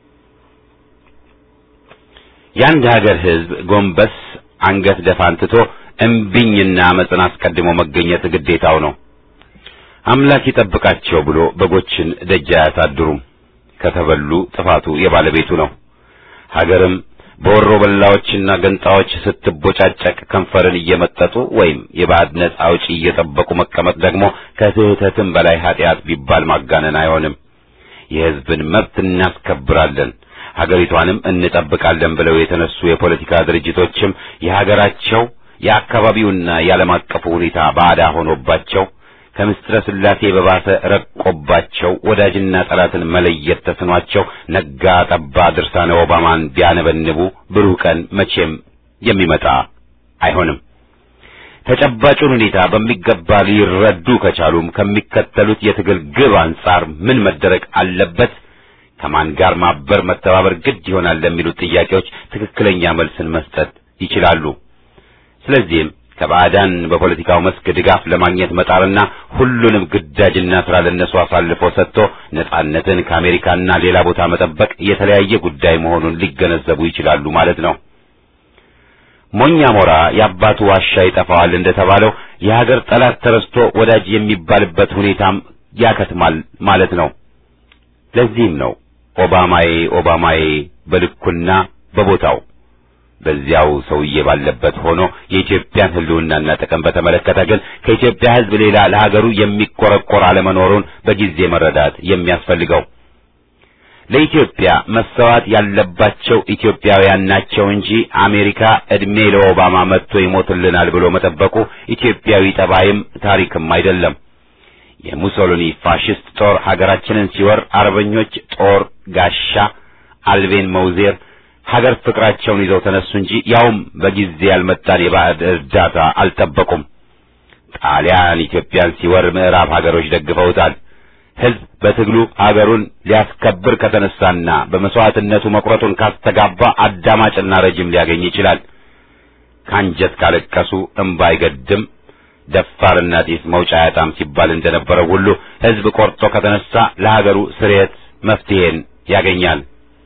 C: የአንድ ሀገር ሕዝብ ጎንበስ አንገት ደፋንትቶ እምቢኝና አመፅን አስቀድሞ መገኘት ግዴታው ነው። አምላክ ይጠብቃቸው ብሎ በጎችን ደጅ አያሳድሩም። ከተበሉ ጥፋቱ የባለቤቱ ነው። ሀገርም በወሮ በላዎችና ገንጣዎች ስትቦጫጨቅ ከንፈርን እየመጠጡ ወይም የባዕድ ነጻ አውጪ እየጠበቁ መቀመጥ ደግሞ ከስህተትም በላይ ኃጢአት ቢባል ማጋነን አይሆንም። የሕዝብን መብት እናስከብራለን፣ ሀገሪቷንም እንጠብቃለን ብለው የተነሱ የፖለቲካ ድርጅቶችም የሀገራቸው የአካባቢውና የዓለም አቀፉ ሁኔታ ባዕዳ ሆኖባቸው ከምስጥረ ሥላሴ በባሰ ረቆባቸው ወዳጅና ጠላትን መለየት ተስኗቸው ነጋ ጠባ ድርሳነ ኦባማን ቢያነበንቡ ብሩህ ቀን መቼም የሚመጣ አይሆንም። ተጨባጩን ሁኔታ በሚገባ ሊረዱ ከቻሉም ከሚከተሉት የትግል ግብ አንጻር ምን መደረግ አለበት፣ ከማን ጋር ማበር መተባበር ግድ ይሆናል ለሚሉት ጥያቄዎች ትክክለኛ መልስን መስጠት ይችላሉ። ስለዚህም ከባዕዳን በፖለቲካው መስክ ድጋፍ ለማግኘት መጣርና ሁሉንም ግዳጅና ስራ ለነሱ አሳልፎ ሰጥቶ ነጻነትን ከአሜሪካና ሌላ ቦታ መጠበቅ የተለያየ ጉዳይ መሆኑን ሊገነዘቡ ይችላሉ ማለት ነው። ሞኛ ሞራ የአባቱ ዋሻ ይጠፋዋል እንደተባለው የሀገር ጠላት ተረስቶ ወዳጅ የሚባልበት ሁኔታም ያከትማል ማለት ነው። ለዚህም ነው ኦባማዬ በልኩና በቦታው በዚያው ሰውዬ ባለበት ሆኖ የኢትዮጵያን ሕልውናና ጥቅም በተመለከተ ግን ከኢትዮጵያ ሕዝብ ሌላ ለሀገሩ የሚቆረቆር አለመኖሩን በጊዜ መረዳት የሚያስፈልገው ለኢትዮጵያ መሰዋት ያለባቸው ኢትዮጵያውያን ናቸው እንጂ አሜሪካ እድሜ ለኦባማ መጥቶ ይሞትልናል ብሎ መጠበቁ ኢትዮጵያዊ ጠባይም ታሪክም አይደለም። የሙሶሊኒ ፋሽስት ጦር ሀገራችንን ሲወር አርበኞች ጦር ጋሻ አልቤን መውዜር ሀገር ፍቅራቸውን ይዘው ተነሱ እንጂ ያውም በጊዜ ያልመጣን የባዕድ እርዳታ አልጠበቁም። ጣሊያን ኢትዮጵያን ሲወር ምዕራብ ሀገሮች ደግፈውታል። ሕዝብ በትግሉ ሀገሩን ሊያስከብር ከተነሳና በመስዋዕትነቱ መቁረጡን ካስተጋባ አዳማጭና ረጅም ሊያገኝ ይችላል። ካንጀት ካለቀሱ እምባ አይገድም፣ ደፋርና ጢስ መውጫ ያጣም ሲባል እንደነበረው ሁሉ ሕዝብ ቆርጦ ከተነሳ ለሀገሩ ስርየት መፍትሄን ያገኛል።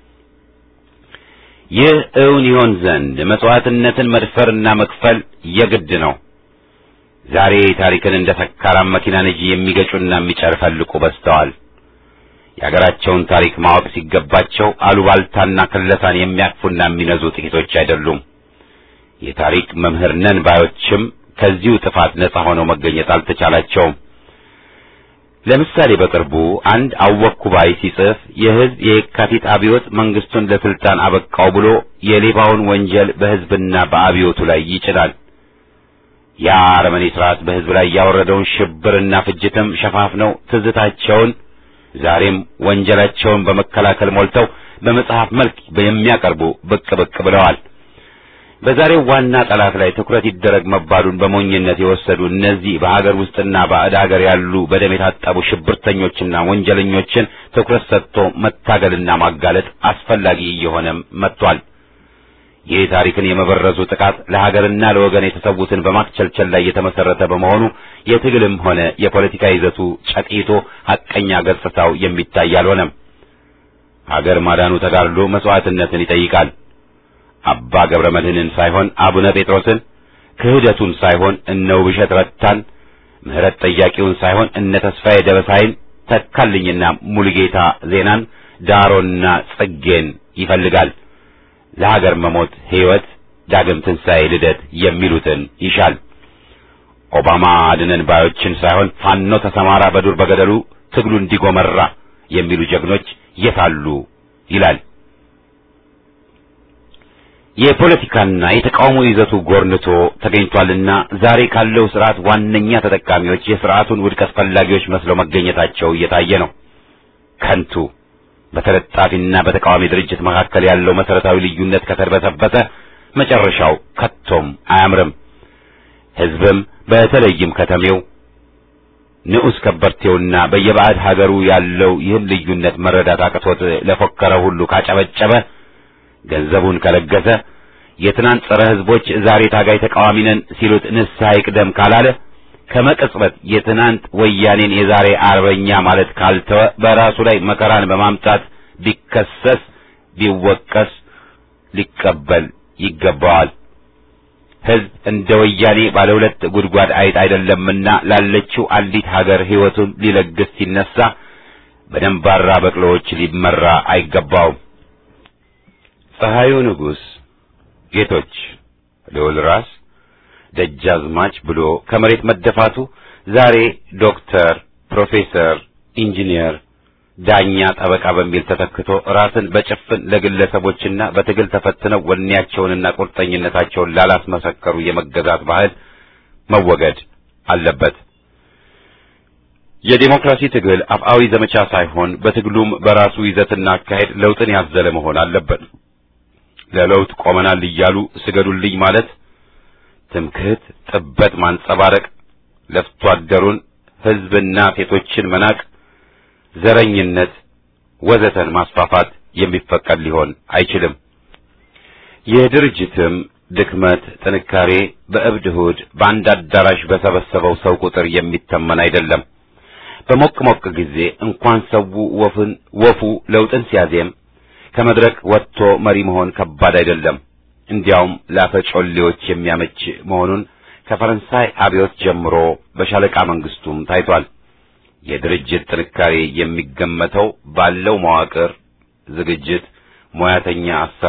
C: ይህ እውን ይሆን ዘንድ መስዋዕትነትን መድፈርና መክፈል የግድ ነው። ዛሬ ታሪክን እንደ ሰካራም መኪና ነጂ የሚገጩና የሚጨፈልቁ በዝተዋል። የሀገራቸውን ታሪክ ማወቅ ሲገባቸው አሉባልታና ክለሳን የሚያቅፉና የሚነዙ ጥቂቶች አይደሉም። የታሪክ መምህር ነን ባዮችም ከዚሁ ጥፋት ነጻ ሆነው መገኘት አልተቻላቸውም። ለምሳሌ በቅርቡ አንድ አወኩ ባይ ሲጽፍ የሕዝብ የካቲት አብዮት መንግስቱን ለስልጣን አበቃው ብሎ የሌባውን ወንጀል በሕዝብና በአብዮቱ ላይ ይጭናል። ያ አረመኔ ስርዓት በሕዝብ ላይ ያወረደውን ሽብርና ፍጅትም ሸፋፍነው ትዝታቸውን ዛሬም ወንጀላቸውን በመከላከል ሞልተው በመጽሐፍ መልክ የሚያቀርቡ ብቅ ብለዋል። በዛሬው ዋና ጠላት ላይ ትኩረት ይደረግ መባሉን በሞኝነት የወሰዱ እነዚህ በሀገር ውስጥና ባዕድ ሀገር ያሉ በደም የታጠቡ ሽብርተኞችና ወንጀለኞችን ትኩረት ሰጥቶ መታገልና ማጋለጥ አስፈላጊ እየሆነም መጥቷል። ይህ ታሪክን የመበረዙ ጥቃት ለሀገርና ለወገን የተሰዉትን በማክቸልቸል ላይ የተመሰረተ በመሆኑ የትግልም ሆነ የፖለቲካ ይዘቱ ጨቂቶ ሐቀኛ ገጽታው የሚታይ አልሆነም። ሀገር ማዳኑ ተጋድሎ መስዋዕትነትን ይጠይቃል። አባ ገብረ መድኅንን ሳይሆን አቡነ ጴጥሮስን፣ ክህደቱን ሳይሆን እነ ውብሸት ረታን፣ ምህረት ጠያቂውን ሳይሆን እነ ተስፋዬ ደበሳይን፣ ተካልኝና ሙሉጌታ ዜናን፣ ዳሮና ጽጌን ይፈልጋል። ለሀገር መሞት ሕይወት፣ ዳግም ትንሣኤ፣ ልደት የሚሉትን ይሻል። ኦባማ አድነን ባዮችን ሳይሆን ፋኖ ተሰማራ በዱር በገደሉ ትግሉ እንዲጎመራ የሚሉ ጀግኖች የታሉ ይላል። የፖለቲካና የተቃውሞ ይዘቱ ጎርንቶ ተገኝቷልና ዛሬ ካለው ስርዓት ዋነኛ ተጠቃሚዎች የስርዓቱን ውድቀት ፈላጊዎች መስለው መገኘታቸው እየታየ ነው። ከንቱ በተለጣፊና በተቃዋሚ ድርጅት መካከል ያለው መሰረታዊ ልዩነት ከተርበተበተ መጨረሻው ከቶም አያምርም። ሕዝብም በተለይም ከተሜው ንዑስ ከበርቴውና በየባዕድ ሀገሩ ያለው ይህን ልዩነት መረዳት አቅቶት ለፎከረ ሁሉ ካጨበጨበ ገንዘቡን ከለገሰ የትናንት ጸረ ሕዝቦች ዛሬ ታጋይ ተቃዋሚ ነን ሲሉት ንስሐ ይቅደም ካላለ ከመቅጽበት የትናንት ወያኔን የዛሬ አርበኛ ማለት ካልተወ በራሱ ላይ መከራን በማምጣት ቢከሰስ ቢወቀስ ሊቀበል ይገባዋል። ሕዝብ እንደ ወያኔ ባለ ሁለት ጉድጓድ አይጥ አይደለምና ላለችው አንዲት ሀገር ሕይወቱን ሊለግስ ሲነሳ በደንባራ በቅሎዎች ሊመራ አይገባውም። ፀሐዩ ንጉሥ ጌቶች ልዑል ራስ ደጃዝማች ብሎ ከመሬት መደፋቱ ዛሬ ዶክተር፣ ፕሮፌሰር፣ ኢንጂነር፣ ዳኛ፣ ጠበቃ በሚል ተተክቶ ራስን በጭፍን ለግለሰቦችና በትግል ተፈትነው ወኔያቸውንና ቁርጠኝነታቸውን ላላስመሰከሩ የመገዛት ባህል መወገድ አለበት። የዲሞክራሲ ትግል አፍአዊ ዘመቻ ሳይሆን በትግሉም በራሱ ይዘትና አካሄድ ለውጥን ያዘለ መሆን አለበት። ለለውጥ ቆመናል እያሉ ስገዱልኝ ማለት ትምክህት፣ ጥበት ማንጸባረቅ፣ ለፍቶ አደሩን ሕዝብና ሴቶችን መናቅ፣ ዘረኝነት ወዘተን ማስፋፋት የሚፈቀድ ሊሆን አይችልም። የድርጅትም ድክመት ጥንካሬ በእብድ እሑድ በአንድ አዳራሽ በሰበሰበው ሰው ቁጥር የሚተመን አይደለም። በሞቅ ሞቅ ጊዜ እንኳን ሰው ወፉ ለውጥን ሲያዜም ከመድረክ ወጥቶ መሪ መሆን ከባድ አይደለም። እንዲያውም ለአፈጮሌዎች የሚያመች መሆኑን ከፈረንሳይ አብዮት ጀምሮ በሻለቃ መንግስቱም ታይቷል። የድርጅት ጥንካሬ የሚገመተው ባለው መዋቅር፣ ዝግጅት፣ ሙያተኛ አሰራር፣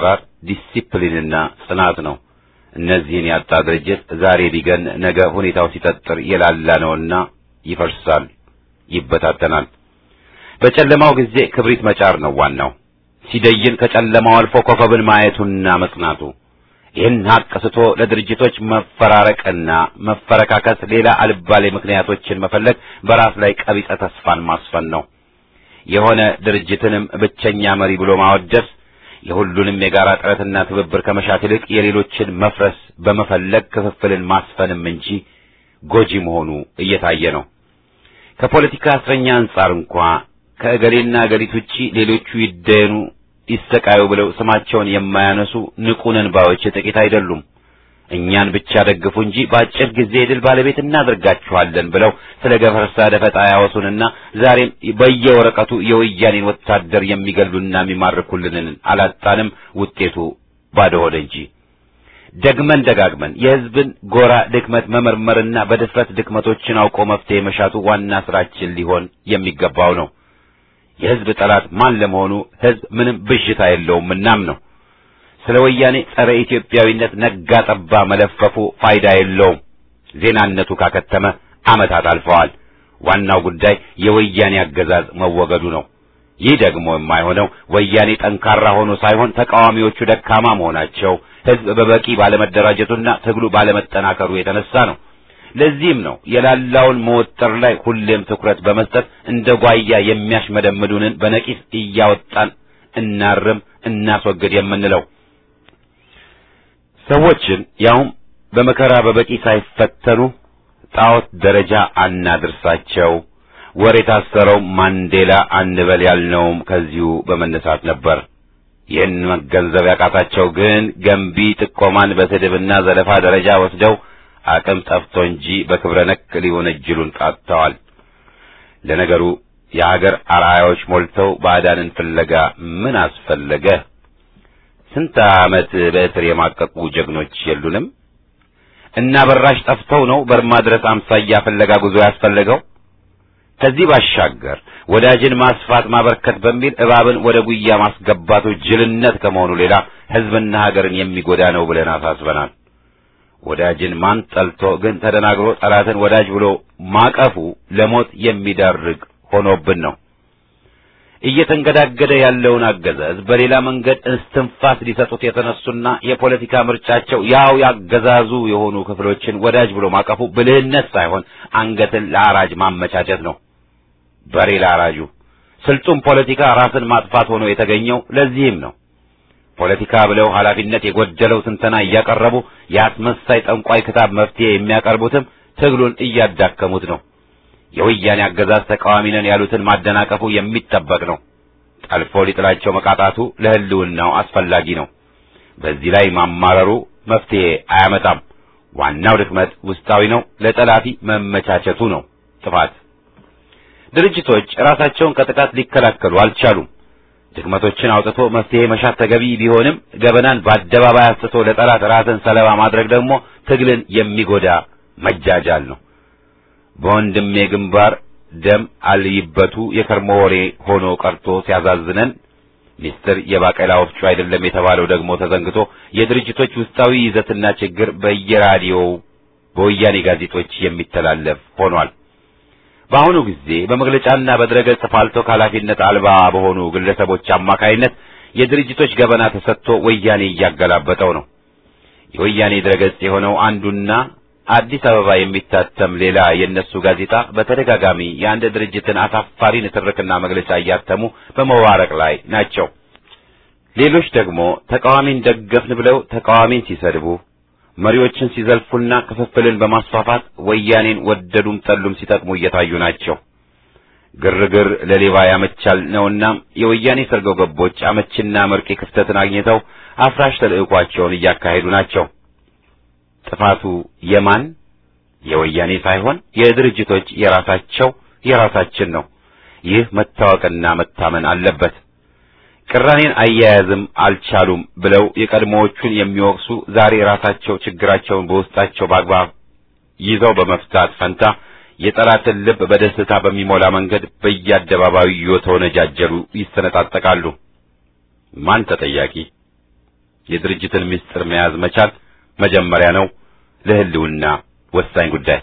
C: ዲሲፕሊንና ጽናት ነው። እነዚህን ያጣ ድርጅት ዛሬ ቢገን ነገ ሁኔታው ሲጠጥር የላላ ነውና ይፈርሳል፣ ይበታተናል። በጨለማው ጊዜ ክብሪት መጫር ነው ዋናው። ሲደይን ከጨለማው አልፎ ኮከብን ማየቱና መጽናቱ። ይህን ሀቅ ስቶ ለድርጅቶች መፈራረቅና መፈረካከስ ሌላ አልባሌ ምክንያቶችን መፈለግ በራስ ላይ ቀቢጸ ተስፋን ማስፈን ነው። የሆነ ድርጅትንም ብቸኛ መሪ ብሎ ማወደስ የሁሉንም የጋራ ጥረትና ትብብር ከመሻት ይልቅ የሌሎችን መፍረስ በመፈለግ ክፍፍልን ማስፈንም እንጂ ጎጂ መሆኑ እየታየ ነው። ከፖለቲካ እስረኛ አንጻር እንኳ ከእገሌና እገሊት ውጪ ሌሎቹ ይደኑ ይሰቃዩ ብለው ስማቸውን የማያነሱ ንቁነን ባዮች ጥቂት አይደሉም። እኛን ብቻ ደግፉ እንጂ በአጭር ጊዜ ድል ባለቤት እናደርጋችኋለን ብለው ስለ ገፈርሳ ደፈጣ ያወሱንና ዛሬም በየወረቀቱ የወያኔን ወታደር የሚገሉና የሚማርኩልንን አላጣንም። ውጤቱ ባዶ ሆደ እንጂ ደግመን ደጋግመን የሕዝብን ጎራ ድክመት መመርመርና በድፍረት ድክመቶችን አውቆ መፍትሄ መሻቱ ዋና ስራችን ሊሆን የሚገባው ነው። የሕዝብ ጠላት ማን ለመሆኑ ሕዝብ ምንም ብዥታ የለውም እናም ነው። ስለ ወያኔ ጸረ ኢትዮጵያዊነት ነጋ ጠባ መለፈፉ ፋይዳ የለውም። ዜናነቱ ካከተመ ዓመታት አልፈዋል። ዋናው ጉዳይ የወያኔ አገዛዝ መወገዱ ነው። ይህ ደግሞ የማይሆነው ወያኔ ጠንካራ ሆኖ ሳይሆን ተቃዋሚዎቹ ደካማ መሆናቸው፣ ሕዝብ በበቂ ባለመደራጀቱና ትግሉ ባለመጠናከሩ የተነሳ ነው። ለዚህም ነው የላላውን መወጠር ላይ ሁሌም ትኩረት በመስጠት እንደ ጓያ የሚያሽመደምዱንን በነቂስ እያወጣን እናርም እናስወግድ የምንለው። ሰዎችን ያውም በመከራ በበቂ ሳይፈተኑ ጣዖት ደረጃ አናድርሳቸው። ወር የታሰረው ማንዴላ አንበል ያልነውም ከዚሁ በመነሳት ነበር። ይህን መገንዘብ ያቃታቸው ግን ገንቢ ጥቆማን በስድብና ዘለፋ ደረጃ ወስደው አቅም ጠፍቶ እንጂ በክብረ ነክ ሊወነጅሉን ቃጥተዋል። ለነገሩ የሀገር አርአያዎች ሞልተው ባዕዳንን ፍለጋ ምን አስፈለገ? ስንት ዓመት በእስር የማቀቁ ጀግኖች የሉንም? እና በራሽ ጠፍተው ነው በርማ ድረስ አምሳያ ፍለጋ ጉዞ ያስፈለገው? ከዚህ ባሻገር ወዳጅን ማስፋት ማበርከት በሚል እባብን ወደ ጉያ ማስገባቱ ጅልነት ከመሆኑ ሌላ ሕዝብና ሀገርን የሚጎዳ ነው ብለን አሳስበናል። ወዳጅን ማን ጠልቶ ግን ተደናግሮ ጠላትን ወዳጅ ብሎ ማቀፉ ለሞት የሚዳርግ ሆኖብን ነው። እየተንገዳገደ ያለውን አገዛዝ በሌላ መንገድ እስትንፋስ ሊሰጡት የተነሱና የፖለቲካ ምርጫቸው ያው ያገዛዙ የሆኑ ክፍሎችን ወዳጅ ብሎ ማቀፉ ብልህነት ሳይሆን አንገትን ለአራጅ ማመቻቸት ነው። በሬ ለአራጁ ስልጡን ፖለቲካ ራስን ማጥፋት ሆኖ የተገኘው ለዚህም ነው። ፖለቲካ ብለው ኃላፊነት የጎደለው ትንተና እያቀረቡ የአስመሳይ ጠንቋይ ክታብ መፍትሄ የሚያቀርቡትም ትግሉን እያዳከሙት ነው። የወያኔ አገዛዝ ተቃዋሚ ነን ያሉትን ማደናቀፉ የሚጠበቅ ነው። ጠልፎ ሊጥላቸው መቃጣቱ ለሕልውናው አስፈላጊ ነው። በዚህ ላይ ማማረሩ መፍትሄ አያመጣም። ዋናው ድክመት ውስጣዊ ነው። ለጠላፊ መመቻቸቱ ነው ጥፋት። ድርጅቶች ራሳቸውን ከጥቃት ሊከላከሉ አልቻሉም። ድክመቶችን አውጥቶ መፍትሄ መሻት ተገቢ ቢሆንም ገበናን በአደባባይ አስጥቶ ለጠላት ራስን ሰለባ ማድረግ ደግሞ ትግልን የሚጎዳ መጃጃል ነው። በወንድሜ ግንባር ደም አልይበቱ የከርሞ ወሬ ሆኖ ቀርቶ ሲያዛዝነን ሚስጥር የባቄላ ወፍጮ አይደለም የተባለው ደግሞ ተዘንግቶ የድርጅቶች ውስጣዊ ይዘትና ችግር በየራዲዮው በወያኔ ጋዜጦች የሚተላለፍ ሆኗል። በአሁኑ ጊዜ በመግለጫና በድረገጽ ፋልቶ ኃላፊነት አልባ በሆኑ ግለሰቦች አማካይነት የድርጅቶች ገበና ተሰጥቶ ወያኔ እያገላበጠው ነው። የወያኔ ድረገጽ የሆነው አንዱና አዲስ አበባ የሚታተም ሌላ የነሱ ጋዜጣ በተደጋጋሚ የአንድ ድርጅትን አሳፋሪ ንትርክና መግለጫ እያተሙ በመዋረቅ ላይ ናቸው። ሌሎች ደግሞ ተቃዋሚን ደገፍን ብለው ተቃዋሚን ሲሰድቡ፣ መሪዎችን ሲዘልፉና ክፍፍልን በማስፋፋት ወያኔን ወደዱም ጠሉም ሲጠቅሙ እየታዩ ናቸው። ግርግር ለሌባ ያመቻል ነውና የወያኔ ሰርጎ ገቦች አመችና መርቂ ክፍተትን አግኝተው አፍራሽ ተልዕኳቸውን እያካሄዱ ናቸው። ጥፋቱ የማን? የወያኔ ሳይሆን የድርጅቶች የራሳችን ነው። ይህ መታወቅና መታመን አለበት። ቅራኔን አያያዝም አልቻሉም ብለው የቀድሞዎቹን የሚወቅሱ ዛሬ ራሳቸው ችግራቸውን በውስጣቸው በአግባብ ይዘው በመፍታት ፈንታ የጠላትን ልብ በደስታ በሚሞላ መንገድ በየአደባባዩ እየተወነጃጀሉ ይሰነጣጠቃሉ። ማን ተጠያቂ? የድርጅትን ምስጢር መያዝ መቻል መጀመሪያ ነው፣ ለህልውና ወሳኝ ጉዳይ።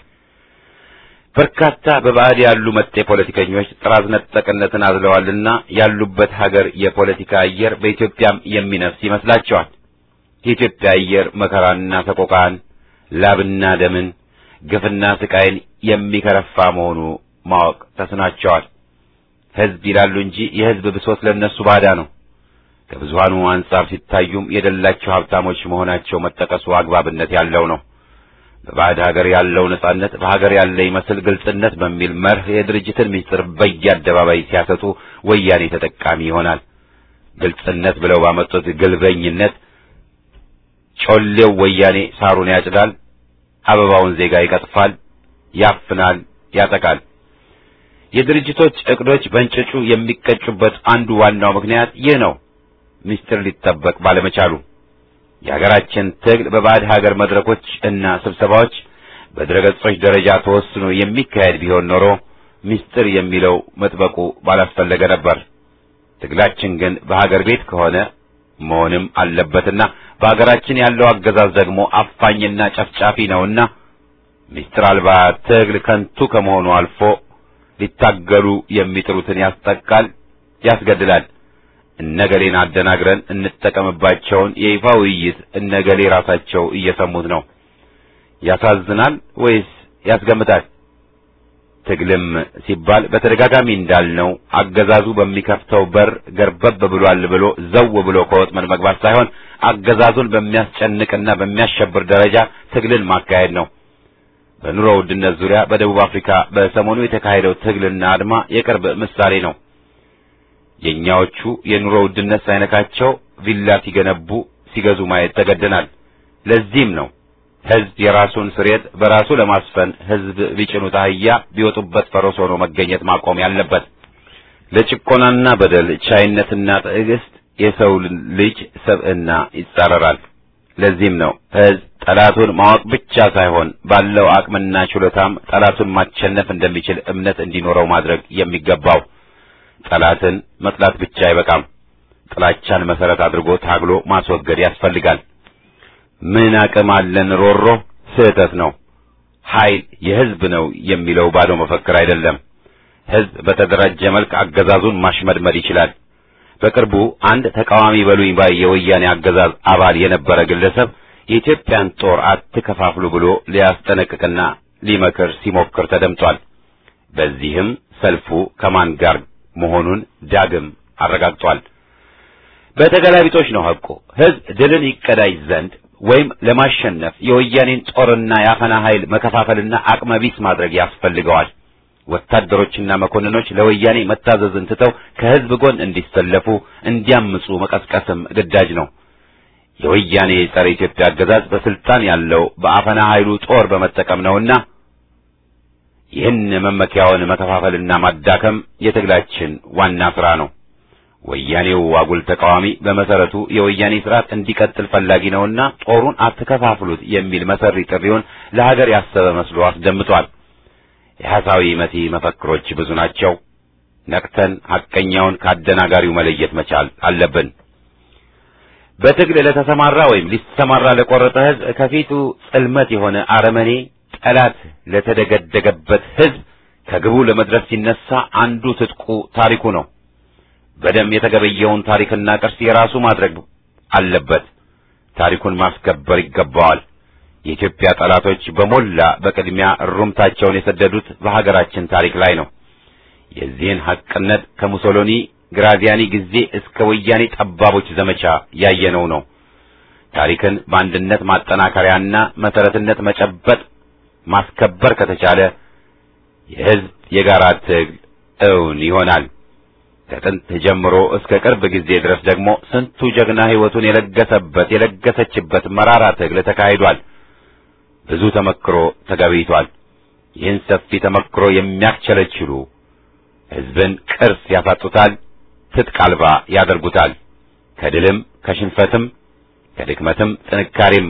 C: በርካታ በባዕድ ያሉ መጤ ፖለቲከኞች ጥራዝ ነጠቅነትን አዝለዋልና ያሉበት ሀገር የፖለቲካ አየር በኢትዮጵያም የሚነፍስ ይመስላቸዋል። የኢትዮጵያ አየር መከራና ሰቆቃን፣ ላብና ደምን፣ ግፍና ስቃይን የሚከረፋ መሆኑ ማወቅ ተስናቸዋል። ህዝብ ይላሉ እንጂ የህዝብ ብሶት ለነሱ ባዳ ነው። ከብዙሃኑ አንጻር ሲታዩም የደላቸው ሀብታሞች መሆናቸው መጠቀሱ አግባብነት ያለው ነው። በባዕድ ሀገር ያለው ነጻነት በሀገር ያለ ይመስል ግልጽነት በሚል መርህ የድርጅትን ምስጢር በየአደባባይ ሲያሰጡ ወያኔ ተጠቃሚ ይሆናል። ግልጽነት ብለው ባመጡት ግልበኝነት ጮሌው ወያኔ ሳሩን ያጭዳል፣ አበባውን ዜጋ ይቀጥፋል፣ ያፍናል፣ ያጠቃል። የድርጅቶች እቅዶች በእንጭጩ የሚቀጩበት አንዱ ዋናው ምክንያት ይህ ነው። ምስጢር ሊጠበቅ ባለመቻሉ የሀገራችን ትግል በባዕድ ሀገር መድረኮች እና ስብሰባዎች በድረገጾች ደረጃ ተወስኖ የሚካሄድ ቢሆን ኖሮ ምስጢር የሚለው መጥበቁ ባላስፈለገ ነበር። ትግላችን ግን በሀገር ቤት ከሆነ መሆንም አለበትና በሀገራችን ያለው አገዛዝ ደግሞ አፋኝና ጨፍጫፊ ነውና ምስጢር አልባ ትግል ከንቱ ከመሆኑ አልፎ ሊታገሉ የሚጥሩትን ያስጠቃል፣ ያስገድላል። እነገሌን አደናግረን እንጠቀምባቸውን የይፋ ውይይት እነገሌ ራሳቸው እየሰሙት ነው። ያሳዝናል ወይስ ያስገምታል? ትግልም ሲባል በተደጋጋሚ እንዳልነው አገዛዙ በሚከፍተው በር ገርበብ ብሏል ብሎ ዘው ብሎ ከወጥመድ መግባት ሳይሆን አገዛዙን በሚያስጨንቅና በሚያሸብር ደረጃ ትግልን ማካሄድ ነው። በኑሮ ውድነት ዙሪያ በደቡብ አፍሪካ በሰሞኑ የተካሄደው ትግልና አድማ የቅርብ ምሳሌ ነው። የኛዎቹ የኑሮ ውድነት ሳይነካቸው ቪላ ሲገነቡ ሲገዙ ማየት ተገደናል። ለዚህም ነው ህዝብ የራሱን ስሬት በራሱ ለማስፈን ህዝብ ቢጭኑት አህያ ቢወጡበት ፈረስ ሆኖ መገኘት ማቆም ያለበት። ለጭቆናና በደል ቻይነትና ትዕግስት የሰው ልጅ ሰብዕና ይጻረራል። ለዚህም ነው ህዝብ ጠላቱን ማወቅ ብቻ ሳይሆን ባለው አቅምና ችሎታም ጠላቱን ማሸነፍ እንደሚችል እምነት እንዲኖረው ማድረግ የሚገባው። ጠላትን መጥላት ብቻ አይበቃም። ጥላቻን መሰረት አድርጎ ታግሎ ማስወገድ ያስፈልጋል። ምን አቅም አለን ሮሮ ስህተት ነው። ኃይል የህዝብ ነው የሚለው ባዶ መፈክር አይደለም። ህዝብ በተደራጀ መልክ አገዛዙን ማሽመድመድ ይችላል። በቅርቡ አንድ ተቃዋሚ በሉኝ ባይ የወያኔ አገዛዝ አባል የነበረ ግለሰብ የኢትዮጵያን ጦር አትከፋፍሉ ብሎ ሊያስጠነቅቅና ሊመክር ሲሞክር ተደምጧል። በዚህም ሰልፉ ከማን ጋር መሆኑን ዳግም አረጋግጧል። በተገላቢጦች ነው ሐቁ። ህዝብ ድልን ይቀዳጅ ዘንድ ወይም ለማሸነፍ የወያኔን ጦርና የአፈና ኃይል መከፋፈልና አቅመቢስ ማድረግ ያስፈልገዋል። ወታደሮችና መኮንኖች ለወያኔ መታዘዝን ትተው ከህዝብ ጎን እንዲሰለፉ እንዲያምፁ መቀስቀስም ግዳጅ ነው። የወያኔ ጸረ ኢትዮጵያ አገዛዝ በስልጣን ያለው በአፈና ኃይሉ ጦር በመጠቀም ነውና ይህን መመኪያውን መከፋፈልና ማዳከም የትግላችን ዋና ስራ ነው። ወያኔው አጉል ተቃዋሚ በመሰረቱ የወያኔ ስርዓት እንዲቀጥል ፈላጊ ነውና ጦሩን አትከፋፍሉት የሚል መሰሪ ጥሪውን ለሀገር ያሰበ መስሎ አስደምጧል። የሐሳዊ መቲ መፈክሮች ብዙ ናቸው። ነቅተን ሐቀኛውን ካደናጋሪው መለየት መቻል አለብን። በትግል ለተሰማራ ወይም ሊሰማራ ለቆረጠ ህዝብ ከፊቱ ጽልመት የሆነ አረመኔ ጠላት ለተደገደገበት ህዝብ ከግቡ ለመድረስ ሲነሳ አንዱ ትጥቁ ታሪኩ ነው። በደም የተገበየውን ታሪክና ቅርስ የራሱ ማድረግ አለበት። ታሪኩን ማስከበር ይገባዋል። የኢትዮጵያ ጠላቶች በሞላ በቅድሚያ ሩምታቸውን የሰደዱት በሀገራችን ታሪክ ላይ ነው። የዚህን ሐቅነት ከሙሶሎኒ ግራዚያኒ ጊዜ እስከ ወያኔ ጠባቦች ዘመቻ ያየነው ነው። ታሪክን በአንድነት ማጠናከሪያና መሰረትነት መጨበጥ ማስከበር ከተቻለ የህዝብ የጋራ ትግል እውን ይሆናል። ከጥንት ጀምሮ እስከ ቅርብ ጊዜ ድረስ ደግሞ ስንቱ ጀግና ህይወቱን የለገሰችበት መራራ ትግል ተካሂዷል። ብዙ ተመክሮ ተገቢቷል። ይህን ሰፊ ተመክሮ የሚያክቸለችሉ ህዝብን ቅርስ ያሳጡታል፣ ትጥቅ አልባ ያደርጉታል። ከድልም ከሽንፈትም ከድክመትም ጥንካሬም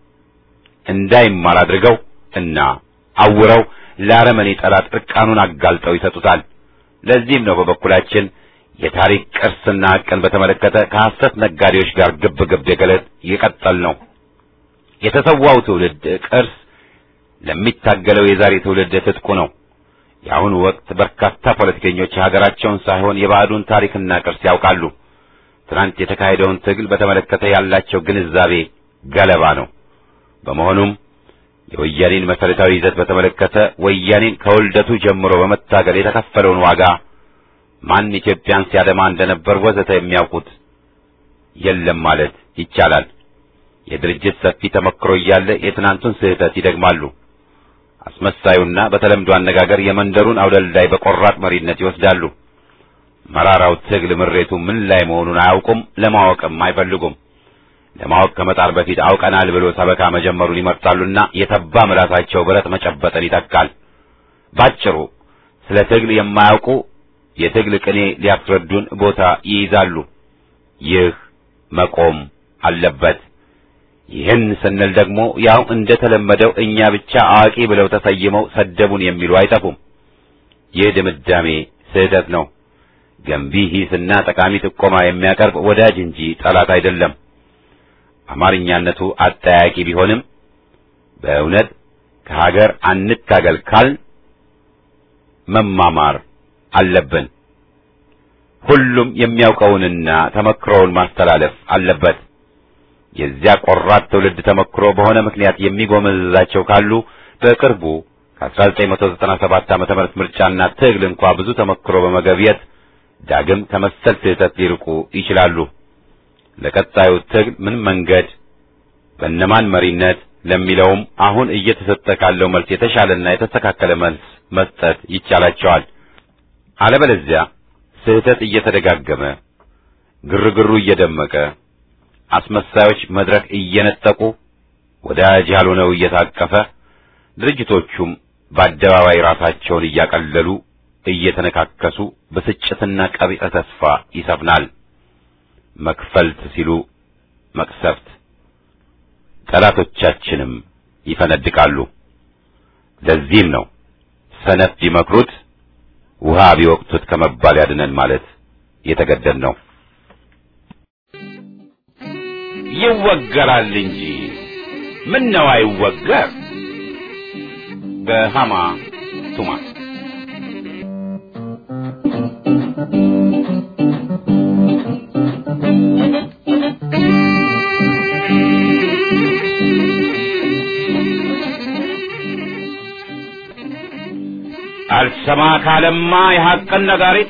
C: እንዳይማር አድርገው እና አውረው ለአረመኔ ጠላት እርቃኑን አጋልጠው ይሰጡታል። ለዚህም ነው በበኩላችን የታሪክ ቅርስና ሐቅን በተመለከተ ከሐሰት ነጋዴዎች ጋር ግብ የቀጠል ነው። የተሰዋው ትውልድ ቅርስ ለሚታገለው የዛሬ ትውልድ ትጥቁ ነው። የአሁኑ ወቅት በርካታ ፖለቲከኞች ሀገራቸውን ሳይሆን የባዕዱን ታሪክና ቅርስ ያውቃሉ። ትናንት የተካሄደውን ትግል በተመለከተ ያላቸው ግንዛቤ ገለባ ነው። በመሆኑም የወያኔን መሰረታዊ ይዘት በተመለከተ ወያኔን ከውልደቱ ጀምሮ በመታገል የተከፈለውን ዋጋ ማን ኢትዮጵያን ሲያደማ እንደነበር ወዘተ የሚያውቁት የለም ማለት ይቻላል። የድርጅት ሰፊ ተመክሮ እያለ የትናንቱን ስህተት ይደግማሉ። አስመሳዩና በተለምዶ አነጋገር የመንደሩን አውደልዳይ በቆራጥ መሪነት ይወስዳሉ። መራራው ትግል ምሬቱ ምን ላይ መሆኑን አያውቁም፣ ለማወቅም አይፈልጉም። ለማወቅ ከመጣር በፊት አውቀናል ብሎ ሰበካ መጀመሩን ይመርጣሉና የተባ ምላሳቸው ብረት መጨበጥን ይተካል። ባጭሩ ስለ ትግል የማያውቁ የትግል ቅኔ ሊያስረዱን ቦታ ይይዛሉ። ይህ መቆም አለበት። ይህን ስንል ደግሞ ያው እንደተለመደው እኛ ብቻ አዋቂ ብለው ተሰይመው ሰደቡን የሚሉ አይጠፉም። ይህ ድምዳሜ ስህተት ነው። ገንቢ ሂስና ጠቃሚ ጥቆማ የሚያቀርብ ወዳጅ እንጂ ጠላት አይደለም። አማርኛነቱ አጠያቂ ቢሆንም በእውነት ከሀገር አንታገል ካልን መማማር አለብን። ሁሉም የሚያውቀውንና ተመክሮውን ማስተላለፍ አለበት። የዚያ ቆራጥ ትውልድ ተመክሮ በሆነ ምክንያት የሚጎመዝዛቸው ካሉ በቅርቡ ከ1997 ዓ.ም ምርጫና ትግል እንኳን ብዙ ተመክሮ በመገብየት ዳግም ከመሰል ስህተት ሊርቁ ይችላሉ። ለቀጣዩ ትግል ምን መንገድ በእነማን መሪነት ለሚለውም አሁን እየተሰጠ ካለው መልስ የተሻለና የተስተካከለ መልስ መስጠት ይቻላቸዋል። አለበለዚያ ስህተት እየተደጋገመ ግርግሩ እየደመቀ አስመሳዮች መድረክ እየነጠቁ ወዳጅ ያልሆነው እየታቀፈ ድርጅቶቹም በአደባባይ ራሳቸውን እያቀለሉ እየተነካከሱ ብስጭትና ቀቢጸ ተስፋ ይሰፍናል። መክፈልት ሲሉ መቅሰፍት፣ ጠላቶቻችንም ይፈነድቃሉ። ለዚህም ነው ሰነፍ ቢመክሩት ውሃ ቢወቅቱት ከመባል ያድነን ማለት የተገደድነው። ይወገራል እንጂ ምን ነው አይወገር። በሃማ ቱማ አልሰማ ካለማ የሐቅን ነጋሪት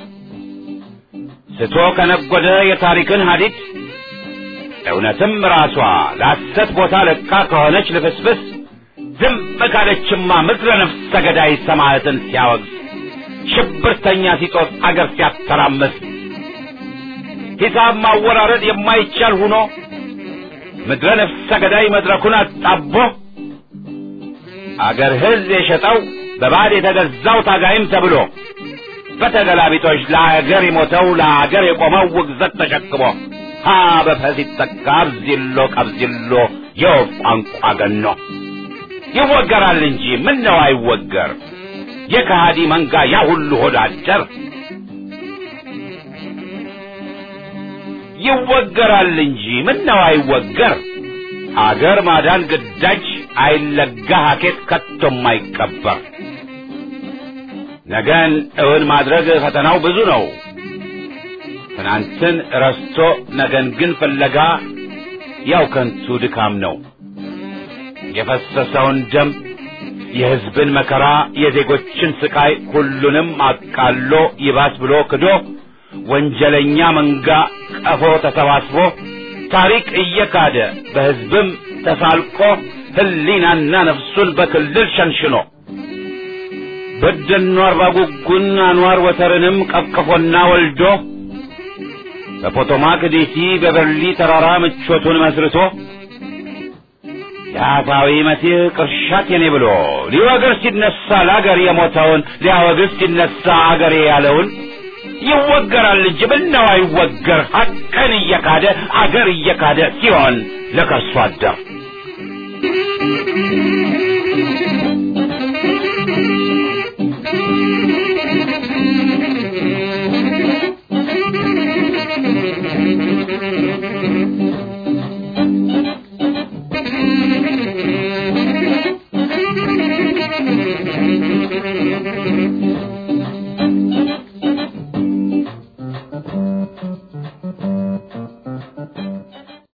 C: ስቶ ከነጎደ የታሪክን ሐዲድ እውነትም ራሷ ለሐሰት ቦታ ለቃ ከሆነች ልፍስፍስ ዝም ካለችማ ምድረ ነፍሰ ገዳይ ሰማዕትን ሲያወግዝ ሽብርተኛ ሲጦስ አገር ሲያተራምስ ሂሳብ ማወራረድ የማይቻል ሆኖ ምድረ ነፍሰ ገዳይ መድረኩን አጣቦ አገር ሕዝብ የሸጠው በባዕድ የተገዛው ታጋይም ተብሎ በተገላቢጦች ለአገር የሞተው ለአገር የቆመው ውግዘት ተሸክሞ ሀ በፈስ ይተካ አብዚሎ ቀብዚሎ የወፍ ቋንቋ ገኖ ይወገራል እንጂ ምን ነው አይወገር። የከሃዲ መንጋ ያ ሁሉ ሆድ አደር ይወገራል እንጂ ምን ነው አይወገር። አገር ማዳን ግዳጅ አይለጋ ሀኬት ከቶም አይቀበር። ነገን እውን ማድረግ ፈተናው ብዙ ነው። ትናንትን ረስቶ ነገን ግን ፍለጋ ያው ከንቱ ድካም ነው። የፈሰሰውን ደም የሕዝብን መከራ የዜጎችን ስቃይ ሁሉንም አቃሎ ይባስ ብሎ ክዶ ወንጀለኛ መንጋ ቀፎ ተሰባስቦ ታሪክ እየካደ በሕዝብም ተሳልቆ ሕሊናና ነፍሱን በክልል ሸንሽኖ በደኖ አርባ ጉጉን አንዋር ወተርንም ቀፍቅፎና ወልዶ በፖቶማክ ዲሲ በበርሊ ተራራ ምቾቱን መስርቶ የአፋዊ መሲህ ቅርሻት የኔ ብሎ ሊወግር ሲነሳ ለአገር የሞተውን ሊያወግዝ ሲነሳ አገሬ ያለውን ይወገራል እንጂ ምነው አይወገር። ሐቅን እየካደ አገር እየካደ ሲሆን ለከርሱ አደር